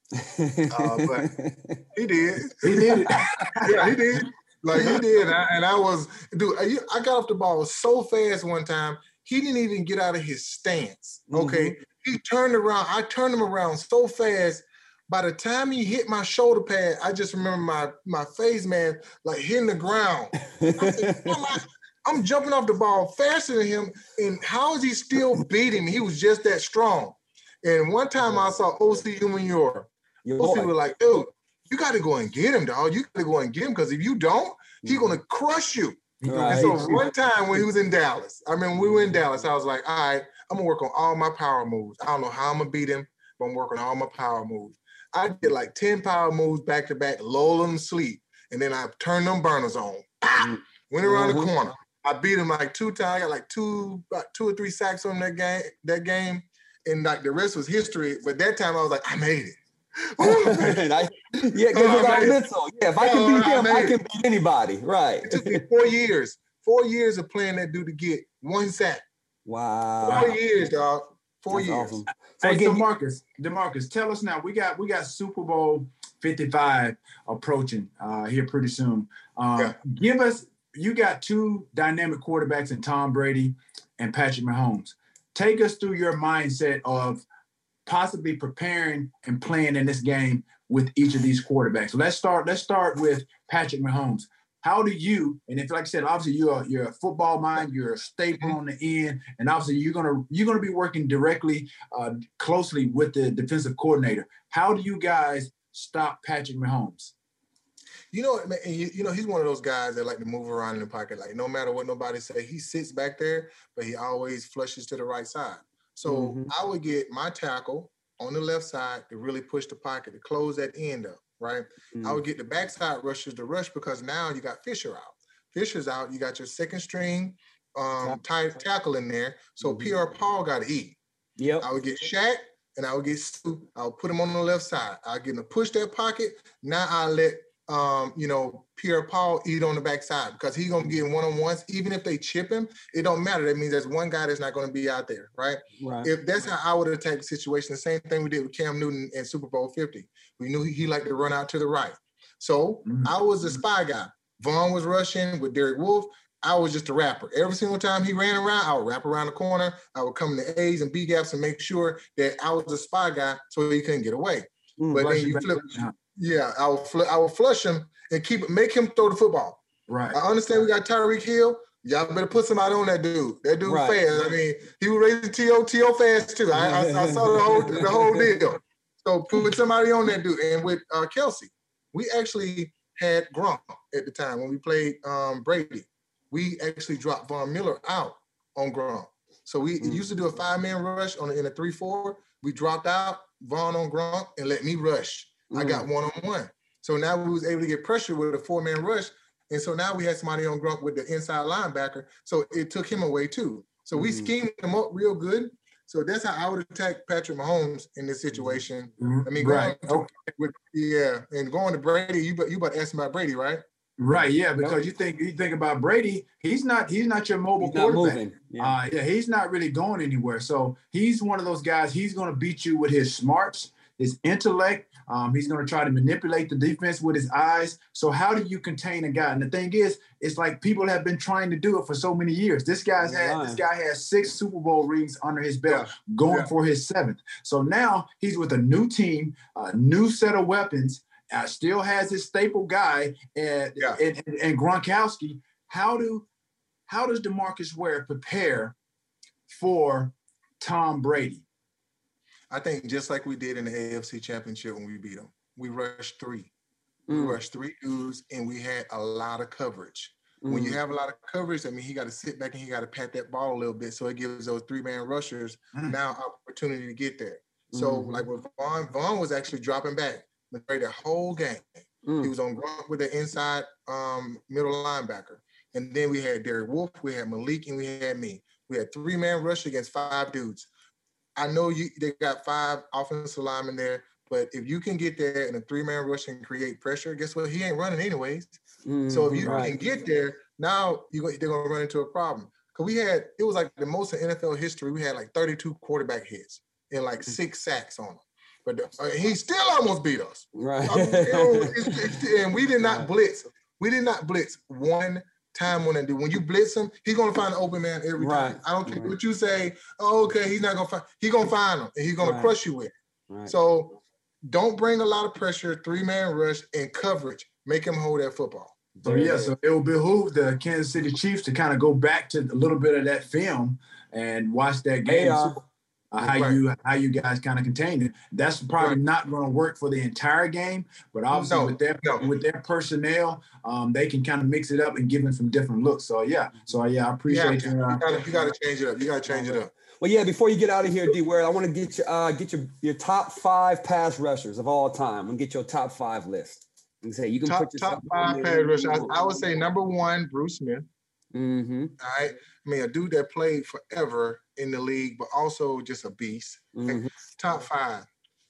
uh, but he did. He did it. Yeah, he did. Like he did, and I, and I was, dude. I, I got off the ball so fast one time. He didn't even get out of his stance. Okay, mm-hmm. He turned around. I turned him around so fast. By the time he hit my shoulder pad, I just remember my my face, man, like hitting the ground. I said, I, I'm jumping off the ball faster than him, and how is he still beating me? He was just that strong. And one time I saw O C Umenyiora. O C was like, dude, you got to go and get him, dog. You got to go and get him, because if you don't, he's going to crush you. Right. And so one time when he was in Dallas, I mean, we were in Dallas, I was like, all right, I'm going to work on all my power moves. I don't know how I'm going to beat him, but I'm working on all my power moves. I did like ten power moves back to back, lull him to sleep, and then I turned them burners on. Mm-hmm. Went around mm-hmm. the corner. I beat him like two times. I got like two, about two or three sacks on that game, that game. And like the rest was history. But that time I was like, I made it. I, yeah, because oh, I mental. Yeah, if I can oh, beat him, I, I can beat anybody. Right. It took me four years. Four years of playing that dude to get one sack. Wow. Four years, dog. Four That's years. Awesome. So hey, again, DeMarcus, DeMarcus, tell us now. We got we got Super Bowl fifty-five approaching uh, here pretty soon. Uh, yeah. Give us. You got two dynamic quarterbacks in Tom Brady and Patrick Mahomes. Take us through your mindset of possibly preparing and playing in this game with each of these quarterbacks. So let's start. Let's start with Patrick Mahomes. How do you? And if, like I said, obviously you're you're a football mind. You're a staple on the end, and obviously you're gonna you're gonna be working directly, uh, closely with the defensive coordinator. How do you guys stop Patrick Mahomes? You know, you, you know, he's one of those guys that like to move around in the pocket. Like no matter what nobody say, he sits back there, but he always flushes to the right side. So mm-hmm. I would get my tackle on the left side to really push the pocket, to close that end up, right? Mm-hmm. I would get the backside rushers to rush, because now you got Fisher out. Fisher's out. You got your second string um, tight tackle in there. So mm-hmm. Pierre Paul got to eat. Yep. I would get Shaq and I would get Stu. I would put him on the left side. I'll get him to push that pocket. Now I let Um, you know, Pierre Paul eat on the backside, because he's gonna get one-on-ones. Even if they chip him, it don't matter. That means there's one guy that's not gonna be out there, right? Right. If that's how I would attack the situation, the same thing we did with Cam Newton in Super Bowl fifty. We knew he, he liked to run out to the right. So mm-hmm. I was a spy guy. Vaughn was rushing with Derek Wolfe. I was just a rapper. Every single time he ran around, I would wrap around the corner. I would come in the A's and B gaps and make sure that I was a spy guy so he couldn't get away. Mm, but then you flip. Yeah, I will fl- I will flush him and keep it, make him throw the football. Right. I understand we got Tyreek Hill. Y'all better put somebody on that dude. That dude right. fast. I mean, he was raising T O T O fast too. I, I, I saw the whole the whole deal. So put somebody on that dude. And with uh, Kelsey, we actually had Gronk at the time when we played um, Brady. We actually dropped Von Miller out on Gronk. So we mm-hmm. used to do a five-man rush on in a three four. We dropped out Von on Gronk and let me rush. Mm. I got one-on-one. So now we was able to get pressure with a four-man rush. And so now we had somebody on Gronk with the inside linebacker. So it took him away too. So we mm. schemed him up real good. So that's how I would attack Patrick Mahomes in this situation. Mm. I mean, right. going okay. with, yeah, and going to Brady, you you about to ask about Brady, right? Right, yeah, because you think you think about Brady, he's not he's not your mobile he's quarterback. Yeah. Uh, yeah, he's not really going anywhere. So he's one of those guys. He's going to beat you with his smarts. his intellect. Um, he's going to try to manipulate the defense with his eyes. So how do you contain a guy? And the thing is, it's like people have been trying to do it for so many years. This guy's had this guy has six Super Bowl rings under his belt, yeah. going yeah. for his seventh. So now he's with a new team, a new set of weapons. Uh, still has his staple guy and, yeah. and, and, and Gronkowski. How do how does DeMarcus Ware prepare for Tom Brady? I think just like we did in the A F C Championship when we beat them, we rushed three. Mm. We rushed three dudes, and we had a lot of coverage. Mm. When you have a lot of coverage, I mean, he got to sit back and he got to pat that ball a little bit, so it gives those three-man rushers mm. now opportunity to get there. So, mm. like with Vaughn, Vaughn was actually dropping back the whole game. Mm. He was on Gronk with the inside um, middle linebacker. And then we had Derek Wolfe, we had Malik, and we had me. We had three-man rush against five dudes. I know you they got five offensive linemen there, but if you can get there in a three-man rush and create pressure, guess what? He ain't running anyways. Mm, so if you right. can get there, now you they're going to run into a problem. Because we had, it was like the most in N F L history, we had like thirty-two quarterback hits and like six sacks on them. But the, uh, he still almost beat us. Right. I mean, you know, it's, it's, and we did not blitz. We did not blitz one time on that dude. When you blitz him, he's gonna find an open man every right. time. I don't care right. what you say. Oh, okay, he's not gonna find. He's gonna find him, and he's gonna right. crush you with it. Right. So don't bring a lot of pressure, three man rush, and coverage. Make him hold that football. So yeah, so it will behoove the Kansas City Chiefs to kind of go back to a little bit of that film and watch that game. Hey, uh, Uh, how right. you how you guys kind of contain it. That's probably right. not going to work for the entire game, but obviously no, with their no. with their personnel, um, they can kind of mix it up and give them some different looks. So yeah, so yeah, I appreciate yeah, you. Uh, you got to change it up. You got to change it up. Well, yeah. Before you get out of here, D. Ware, I want to get you uh, get your your top five pass rushers of all time and get your top five list. And say you can top, put your top five pass rushers. I, I would say number one, Bruce Smith. Mm-hmm. All right. I mean, a dude that played forever in the league, but also just a beast. Mm-hmm. Top five.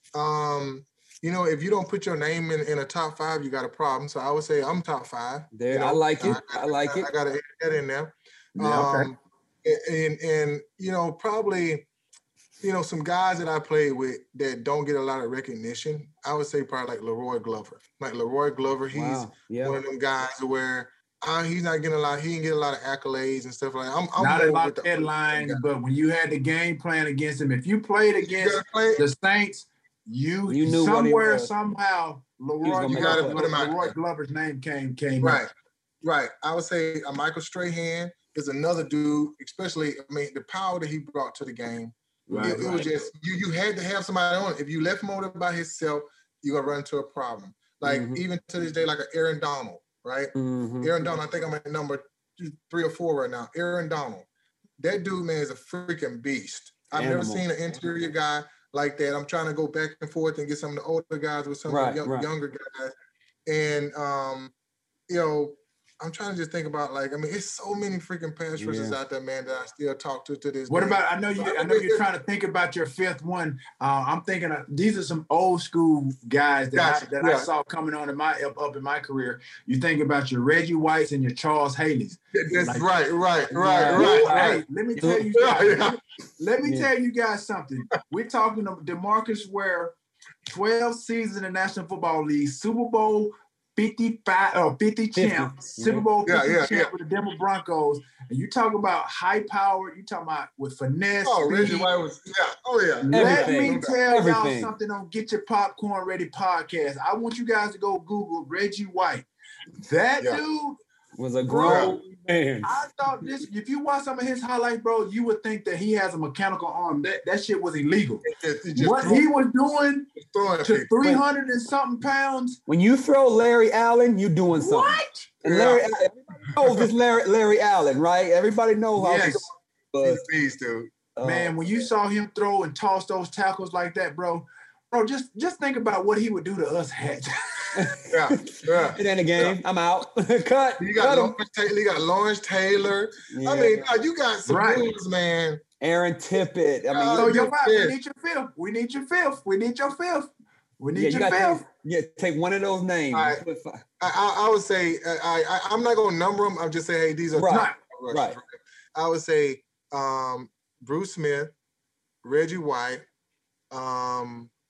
Um, you know, if you don't put your name in, in a top five, you got a problem. So I would say I'm top five. There, you know, I like it. I, I like I, it. I got to add that in there. Yeah, um, okay. And, and, you know, probably, you know, some guys that I played with that don't get a lot of recognition, I would say probably like Leroy Glover. Like Leroy Glover, he's wow. yeah. one of them guys where Uh, he's not getting a lot. He didn't get a lot of accolades and stuff like that. I'm, I'm not a lot of headlines, but when you had the game plan against him, if you played against play, the Saints, you, you knew somewhere somehow Leroy, you got to put him Leroy Glover's name came came right, out. right. I would say uh, Michael Strahan is another dude. Especially, I mean, the power that he brought to the game. Right, it, it right. was just you. You had to have somebody on it. If you left him on it by himself, you're gonna run into a problem. Like mm-hmm. even to this day, like an Aaron Donald. Right? Mm-hmm. Aaron Donald, I think I'm at number three or four right now. Aaron Donald. That dude, man, is a freaking beast. I've Animal. never seen an interior guy like that. I'm trying to go back and forth and get some of the older guys with some right, of the young, right. younger guys. And, um, you know, I'm trying to just think about, like, I mean, it's so many freaking pass rushers yeah. out there, man, that I still talk to to this What day. about, I know you, I know you're trying to think about your fifth one. Uh, I'm thinking of, these are some old school guys that, gotcha. I, that yeah. I saw coming on in my up, up in my career. You think about your Reggie Whites and your Charles Haleys. That's like, right, right, right, right, right. Hey, let me tell you guys, yeah. let me yeah. tell you guys something. We're talking of DeMarcus Ware, twelve seasons in the National Football League, Super Bowl fifty-five or fifty champ, Super Bowl fifty yeah, yeah, champ yeah. with the Denver Broncos, and you talk about high power, you talking about with finesse. Oh, Reggie White was yeah, oh yeah. Let Everything. me tell Everything. y'all something on Get Your Popcorn Ready podcast. I want you guys to go Google Reggie White. That yeah. dude was a grown man. I thought this. If you watch some of his highlights, bro, you would think that he has a mechanical arm. That that shit was illegal. It just, it what he was doing to three hundred and something pounds. When you throw Larry Allen, you doing something. What? And Larry, yeah. everybody knows this Larry Larry Allen, right? Everybody knows how. Yes. He's a beast, dude. Man, uh, when you saw him throw and toss those tackles like that, bro, bro, just just think about what he would do to us, Hatch. yeah, yeah. It ain't a game. Yeah. I'm out. Cut. You got, Cut Lawrence Taylor, you got Lawrence Taylor. Yeah. I mean, God, you got some right. moves, man. Aaron Tippett. I mean, uh, so you're right. We need your fifth. We need your fifth. We need your fifth. We need yeah, your you fifth. Take, yeah, take one of those names. I, I, I would say I, I I'm not gonna number them. I'll just say, hey, these are right. top rushes, right. right. I would say um, Bruce Smith, Reggie White, um,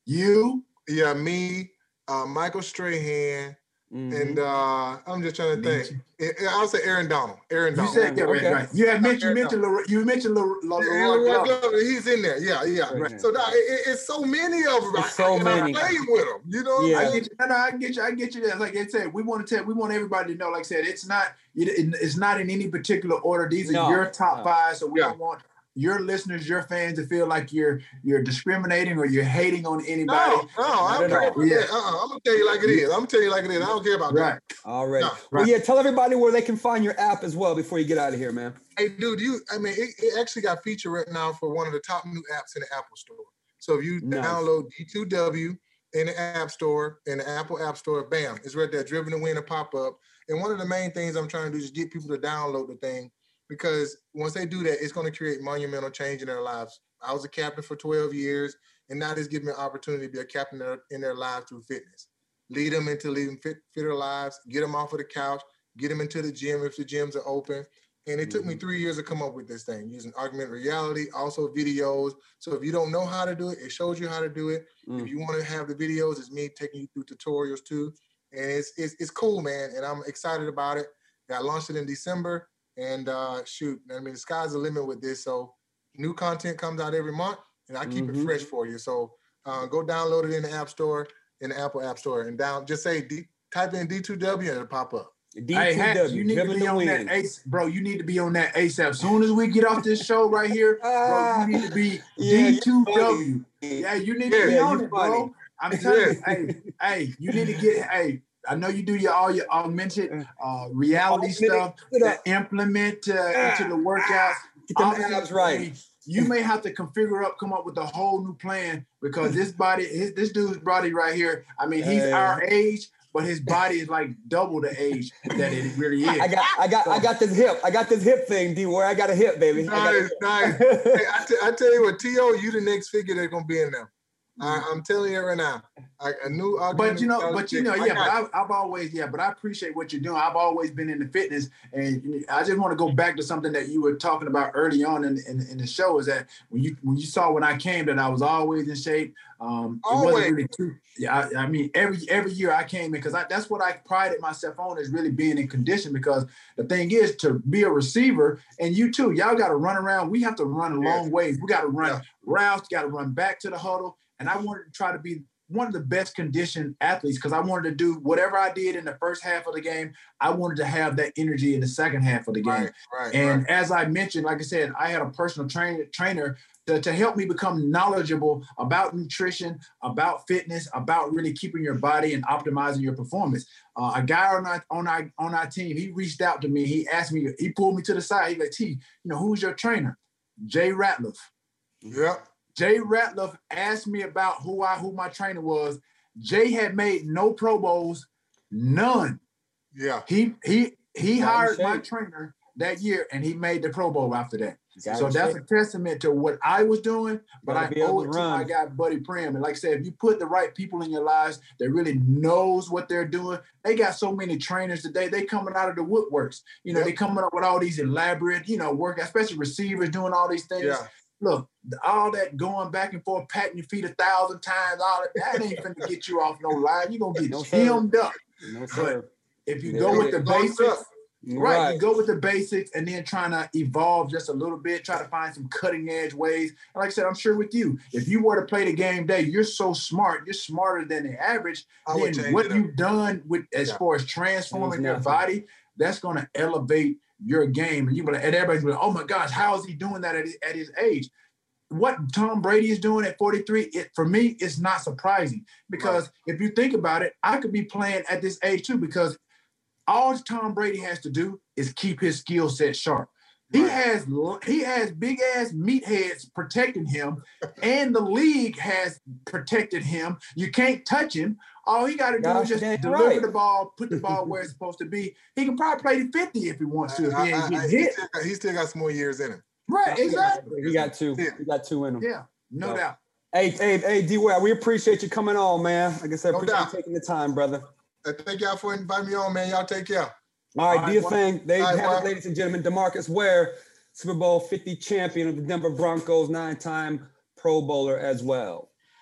You? Yeah, me, uh, Michael Strahan, mm-hmm. and uh, I'm just trying to think. I'll say Aaron Donald. Aaron Donald. You said yeah, okay. right. You had mentioned you mentioned Leroy, you mentioned Leroy, Leroy Glover. He's in there. Yeah, yeah. Right. So that, it, it's so many of them. It's so I, many. I play with them. You know. Yeah. I get you. No, no, I get you. I get you. There. Like I said, we want to tell. We want everybody to know. Like I said, it's not. It's not in any particular order. These are no, your top no. five. So we yeah. don't want your listeners, your fans to feel like you're you're discriminating or you're hating on anybody. No, no, I don't care about yeah. that. Uh-uh. I'm gonna tell you like it is. I'm gonna tell you like it is. I don't care about right. that. All right. No, right. Well, yeah, tell everybody where they can find your app as well before you get out of here, man. Hey, dude, you I mean it, it actually got featured right now for one of the top new apps in the Apple Store. So if you nice. download D two W in the App Store, in the Apple App Store, bam, it's right there, Driven to Win, a pop-up. And one of the main things I'm trying to do is get people to download the thing. Because once they do that, it's going to create monumental change in their lives. I was a captain for twelve years, and now this gives me an opportunity to be a captain in their lives through fitness. Lead them into leading fit, fitter lives, get them off of the couch, get them into the gym if the gyms are open. And it mm-hmm. took me three years to come up with this thing, using augmented reality, also videos. So if you don't know how to do it, it shows you how to do it. Mm. If you want to have the videos, it's me taking you through tutorials too. And it's, it's, it's cool, man, and I'm excited about it. I launched it in December. And uh, shoot, I mean, the sky's the limit with this. So new content comes out every month, and I keep mm-hmm. it fresh for you. So uh, go download it in the App Store, in the Apple App Store, and down. Just say D, type in D two W, and it'll pop up. D two W, hey, you need to be on that ASAP, bro. You need to be on that ASAP. As soon as we get off this show right here, bro, you need to be yeah, D two W. Yeah, you need to yeah, be on it, funny. bro. I'm telling yeah. you, hey, hey, you need to get, hey. I know you do your all your augmented uh, reality stuff that implement uh, into the workouts. Get them abs right. You may have to configure up, come up with a whole new plan because this body, his, this dude's body right here. I mean, he's hey. our age, but his body is like double the age that it really is. I got, I got, so, I got this hip. I got this hip thing, D. Where I got a hip, baby. Nice, nice. Hey, I, t- I tell you what, T O, you the next figure that's gonna be in there. I, I'm telling you right now, like a new. But you know, but you know, yeah. But I've, I've always, yeah. But I appreciate what you're doing. I've always been into fitness, and I just want to go back to something that you were talking about early on in, in, in the show. Is that when you when you saw when I came that I was always in shape. Um, it always. wasn't really too. Yeah, I, I mean, every every year I came in because I, that's what I prided myself on is really being in condition. Because the thing is to be a receiver, and you too, y'all got to run around. We have to run a long ways. We got to run yeah. routes. Got to run back to the huddle. And I wanted to try to be one of the best conditioned athletes because I wanted to do whatever I did in the first half of the game. I wanted to have that energy in the second half of the game. Right, right, and right. as I mentioned, like I said, I had a personal trainer trainer to, to help me become knowledgeable about nutrition, about fitness, about really keeping your body and optimizing your performance. Uh, a guy on our, on our on our team, he reached out to me. He asked me, he pulled me to the side. He's like, T, you know, who's your trainer? Jay Ratliff. Yep. Jay Ratliff asked me about who I who my trainer was. Jay had made no Pro Bowls, none. Yeah. He he he hired my trainer that year, and he made the Pro Bowl after that. So that's a testament to what I was doing, but I owe it to my guy, Buddy Prim. And like I said, if you put the right people in your lives that really knows what they're doing, they got so many trainers today. They coming out of the woodworks. You know, yep. they coming up with all these elaborate, you know, work, especially receivers doing all these things. Yeah. Look, all that going back and forth, patting your feet a thousand times, all that, that ain't finna get you off no line. You're going to get no hemmed up. No, sir. But if you go with the basics, right, right, you go with the basics and then trying to evolve just a little bit, try to find some cutting edge ways. And like I said, I'm sure with you, if you were to play the game day, you're so smart, you're smarter than the average. I then what you've done with as yeah. far as transforming your body, that's going to elevate your game. And you and everybody's like, oh my gosh, how is he doing that at his, at his age? What Tom Brady is doing at forty-three, it, for me, it's not surprising because right. if you think about it, I could be playing at this age too because all Tom Brady has to do is keep his skill set sharp. He right. has he has big ass meatheads protecting him, and the league has protected him. You can't touch him. All he got to do is just deliver right. the ball, put the ball where it's supposed to be. He can probably play the fifty if he wants to. If he ain't get hit. He still, got, he still got some more years in him. Right, exactly. He got two. Yeah. He got two in him. Yeah, no so. doubt. Hey, hey, hey, D-Well, we appreciate you coming on, man. Like I said, no appreciate doubt. you taking the time, brother. Uh, thank y'all for inviting me on, man. Y'all take care. All right, All right do your thing. They right, have it, ladies and gentlemen. DeMarcus Ware, Super Bowl fifty champion of the Denver Broncos, nine-time Pro Bowler as well.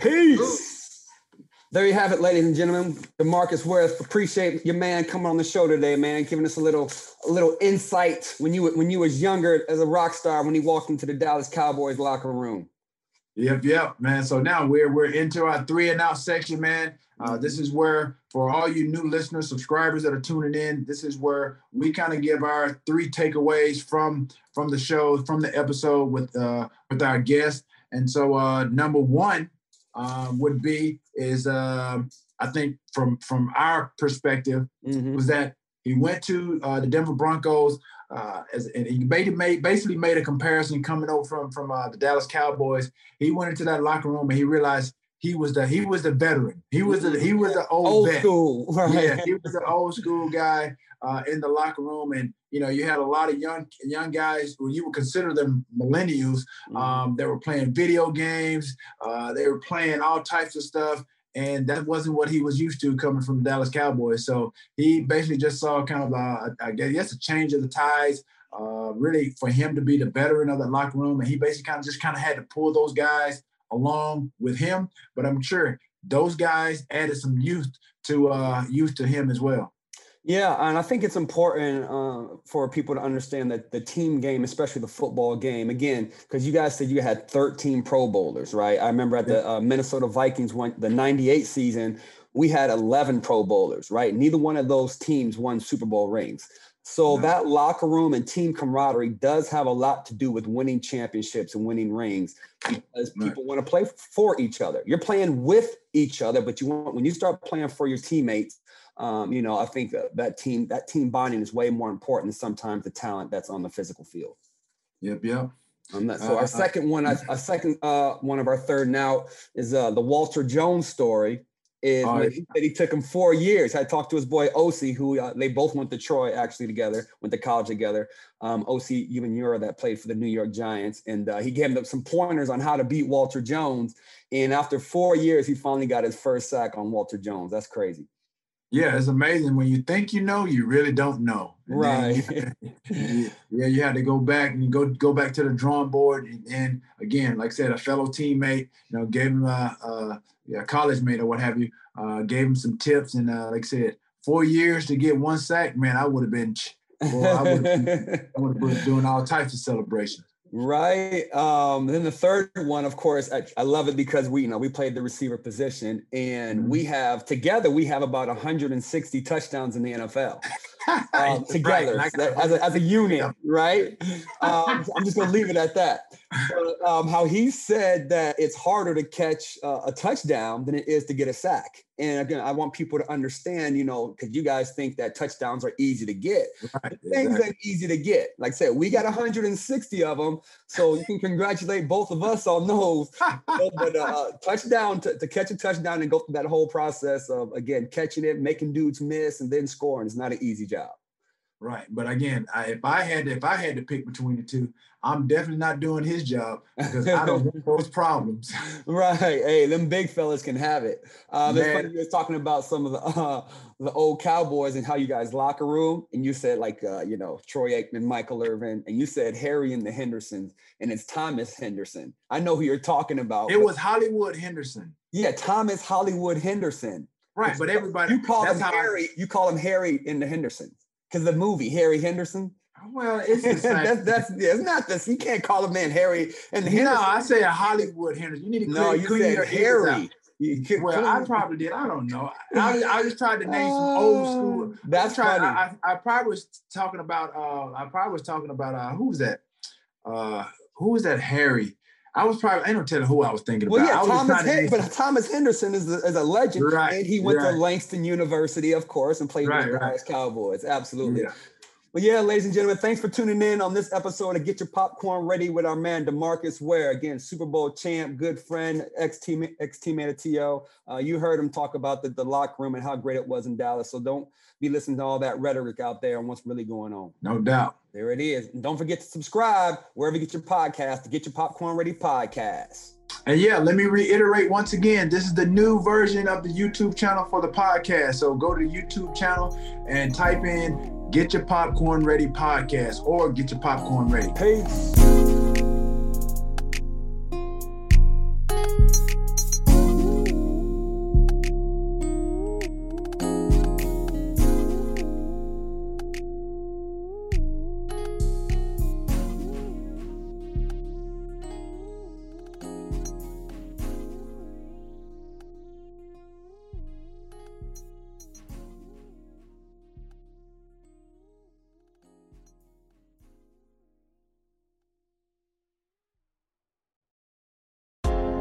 Peace. There you have it, ladies and gentlemen. DeMarcus Ware, appreciate your man coming on the show today, man, giving us a little a little insight when you when you was younger as a rock star when he walked into the Dallas Cowboys locker room. Yep, yep, man. So now we're we're into our three and out section, man. Uh, this is where, for all you new listeners, subscribers that are tuning in, this is where we kind of give our three takeaways from from the show, from the episode with uh, with our guest. And so, uh, number one uh, would be is uh, I think from from our perspective mm-hmm. was that he went to uh, the Denver Broncos. Uh, as, and he made, made basically made a comparison coming over from from uh, the Dallas Cowboys. He went into that locker room and he realized he was the he was the veteran. He was the he was the old, old vet. school. Right. Yeah, he was the old school guy uh, in the locker room. And you know, you had a lot of young young guys who you would consider them millennials. Mm-hmm. Um, they were playing video games. Uh, they were playing all types of stuff. And that wasn't what he was used to coming from the Dallas Cowboys. So he basically just saw kind of, uh, I guess, a change of the tides, uh, really for him to be the veteran of the locker room. And he basically kind of just kind of had to pull those guys along with him. But I'm sure those guys added some youth to uh, youth to him as well. Yeah, and I think it's important uh, for people to understand that the team game, especially the football game, again, because you guys said you had thirteen Pro Bowlers, right? I remember at the uh, Minnesota Vikings, won the ninety-eight season, we had eleven Pro Bowlers, right? Neither one of those teams won Super Bowl rings. So no. That locker room and team camaraderie does have a lot to do with winning championships and winning rings because people right. want to play for each other. You're playing with each other, but you want when you start playing for your teammates, Um, you know, I think that, that team that team bonding is way more important than sometimes the talent that's on the physical field. Yep, yep. Um, that, so uh, our second one, our, our second uh, one of our third now is uh, the Walter Jones story. Is uh, he said he took him four years. I talked to his boy O C, who uh, they both went to Troy actually together, went to college together. Um, O C Umenyiora that played for the New York Giants, and uh, he gave him some pointers on how to beat Walter Jones. And after four years, he finally got his first sack on Walter Jones. That's crazy. Yeah, it's amazing. When you think you know, you really don't know. And right. Then, yeah, you had to go back and go go back to the drawing board. And, and again, like I said, a fellow teammate, you know, gave him a, a, a college mate or what have you, uh, gave him some tips. And uh, like I said, four years to get one sack, man, I would have been, boy, I would have been doing all types of celebrations. Right. Um, then the third one, of course, I, I love it because we, you know, we played the receiver position and mm-hmm. we have together, we have about one hundred sixty touchdowns in the N F L um, together right. as, a, as a unit. Right. Um, I'm just going to leave it at that. But, um, how he said that it's harder to catch uh, a touchdown than it is to get a sack. And again, I want people to understand, you know, because you guys think that touchdowns are easy to get. Right, Things exactly. ain't easy to get. Like I said, we got one hundred sixty of them. So you can congratulate both of us on those. But uh, touchdown, to, to catch a touchdown and go through that whole process of, again, catching it, making dudes miss, and then scoring is not an easy job. Right. But again, I, if I had to, if I had to pick between the two, I'm definitely not doing his job because I don't want those problems. Right. Hey, them big fellas can have it. Um, it's funny you were talking about some of the uh, the old Cowboys and how you guys locker room, and you said like uh, you know, Troy Aikman, Michael Irvin, and you said Harry and the Hendersons, and it's Thomas Henderson. I know who you're talking about. It was Hollywood Henderson. Yeah, Thomas Hollywood Henderson. Right, but everybody you call him Harry. I, you call him Harry in the Henderson because the movie Harry Henderson. Well, it's the same. that's that's yeah, it's not this. You can't call a man Harry and the Henderson. No, I say a Hollywood Henderson. You need to clean, no, you clean said your Harry. Well, I probably did. I don't know. I, I just tried to name some old school. That's I, funny. I, I, I probably was talking about. Uh, I probably was talking about. Uh, who was that? Uh, who was that? Harry. I was probably. I don't tell you who I was thinking well, about. Yeah, I was Thomas. Hen- but Thomas Henderson is a, is a legend, right? And he went right. to Langston University, of course, and played right, with the Dallas right. Cowboys. Absolutely. Yeah. Well, yeah, ladies and gentlemen, thanks for tuning in on this episode of Get Your Popcorn Ready with our man, DeMarcus Ware. Again, Super Bowl champ, good friend, ex-teammate, ex-teammate of T O. Uh, you heard him talk about the, the locker room and how great it was in Dallas. So don't be listening to all that rhetoric out there and what's really going on. No doubt. There it is. And don't forget to subscribe wherever you get your podcast to Get Your Popcorn Ready podcast. And yeah, let me reiterate once again, this is the new version of the YouTube channel for the podcast. So go to the YouTube channel and type in Get Your Popcorn Ready podcast or Get Your Popcorn Ready. Peace.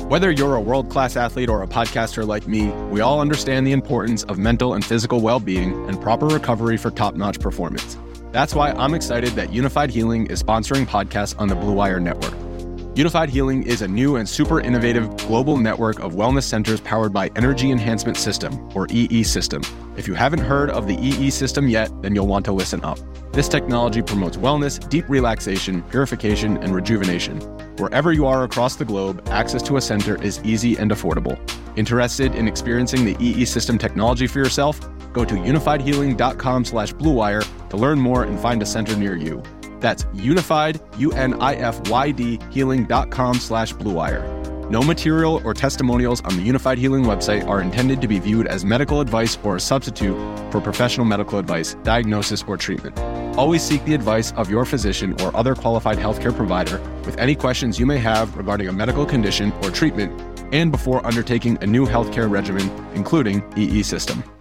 Whether you're a world-class athlete or a podcaster like me, we all understand the importance of mental and physical well-being and proper recovery for top-notch performance. That's why I'm excited that Unified Healing is sponsoring podcasts on the Blue Wire Network. Unified Healing is a new and super innovative global network of wellness centers powered by Energy Enhancement System, or E E System. If you haven't heard of the E E System yet, then you'll want to listen up. This technology promotes wellness, deep relaxation, purification, and rejuvenation. Wherever you are across the globe, access to a center is easy and affordable. Interested in experiencing the E E System technology for yourself? Go to unified healing dot com slash blue wire to learn more and find a center near you. That's unified, U N I F Y D, healing dot com slash blue wire. No material or testimonials on the Unified Healing website are intended to be viewed as medical advice or a substitute for professional medical advice, diagnosis, or treatment. Always seek the advice of your physician or other qualified healthcare provider with any questions you may have regarding a medical condition or treatment and before undertaking a new healthcare regimen, including E E System.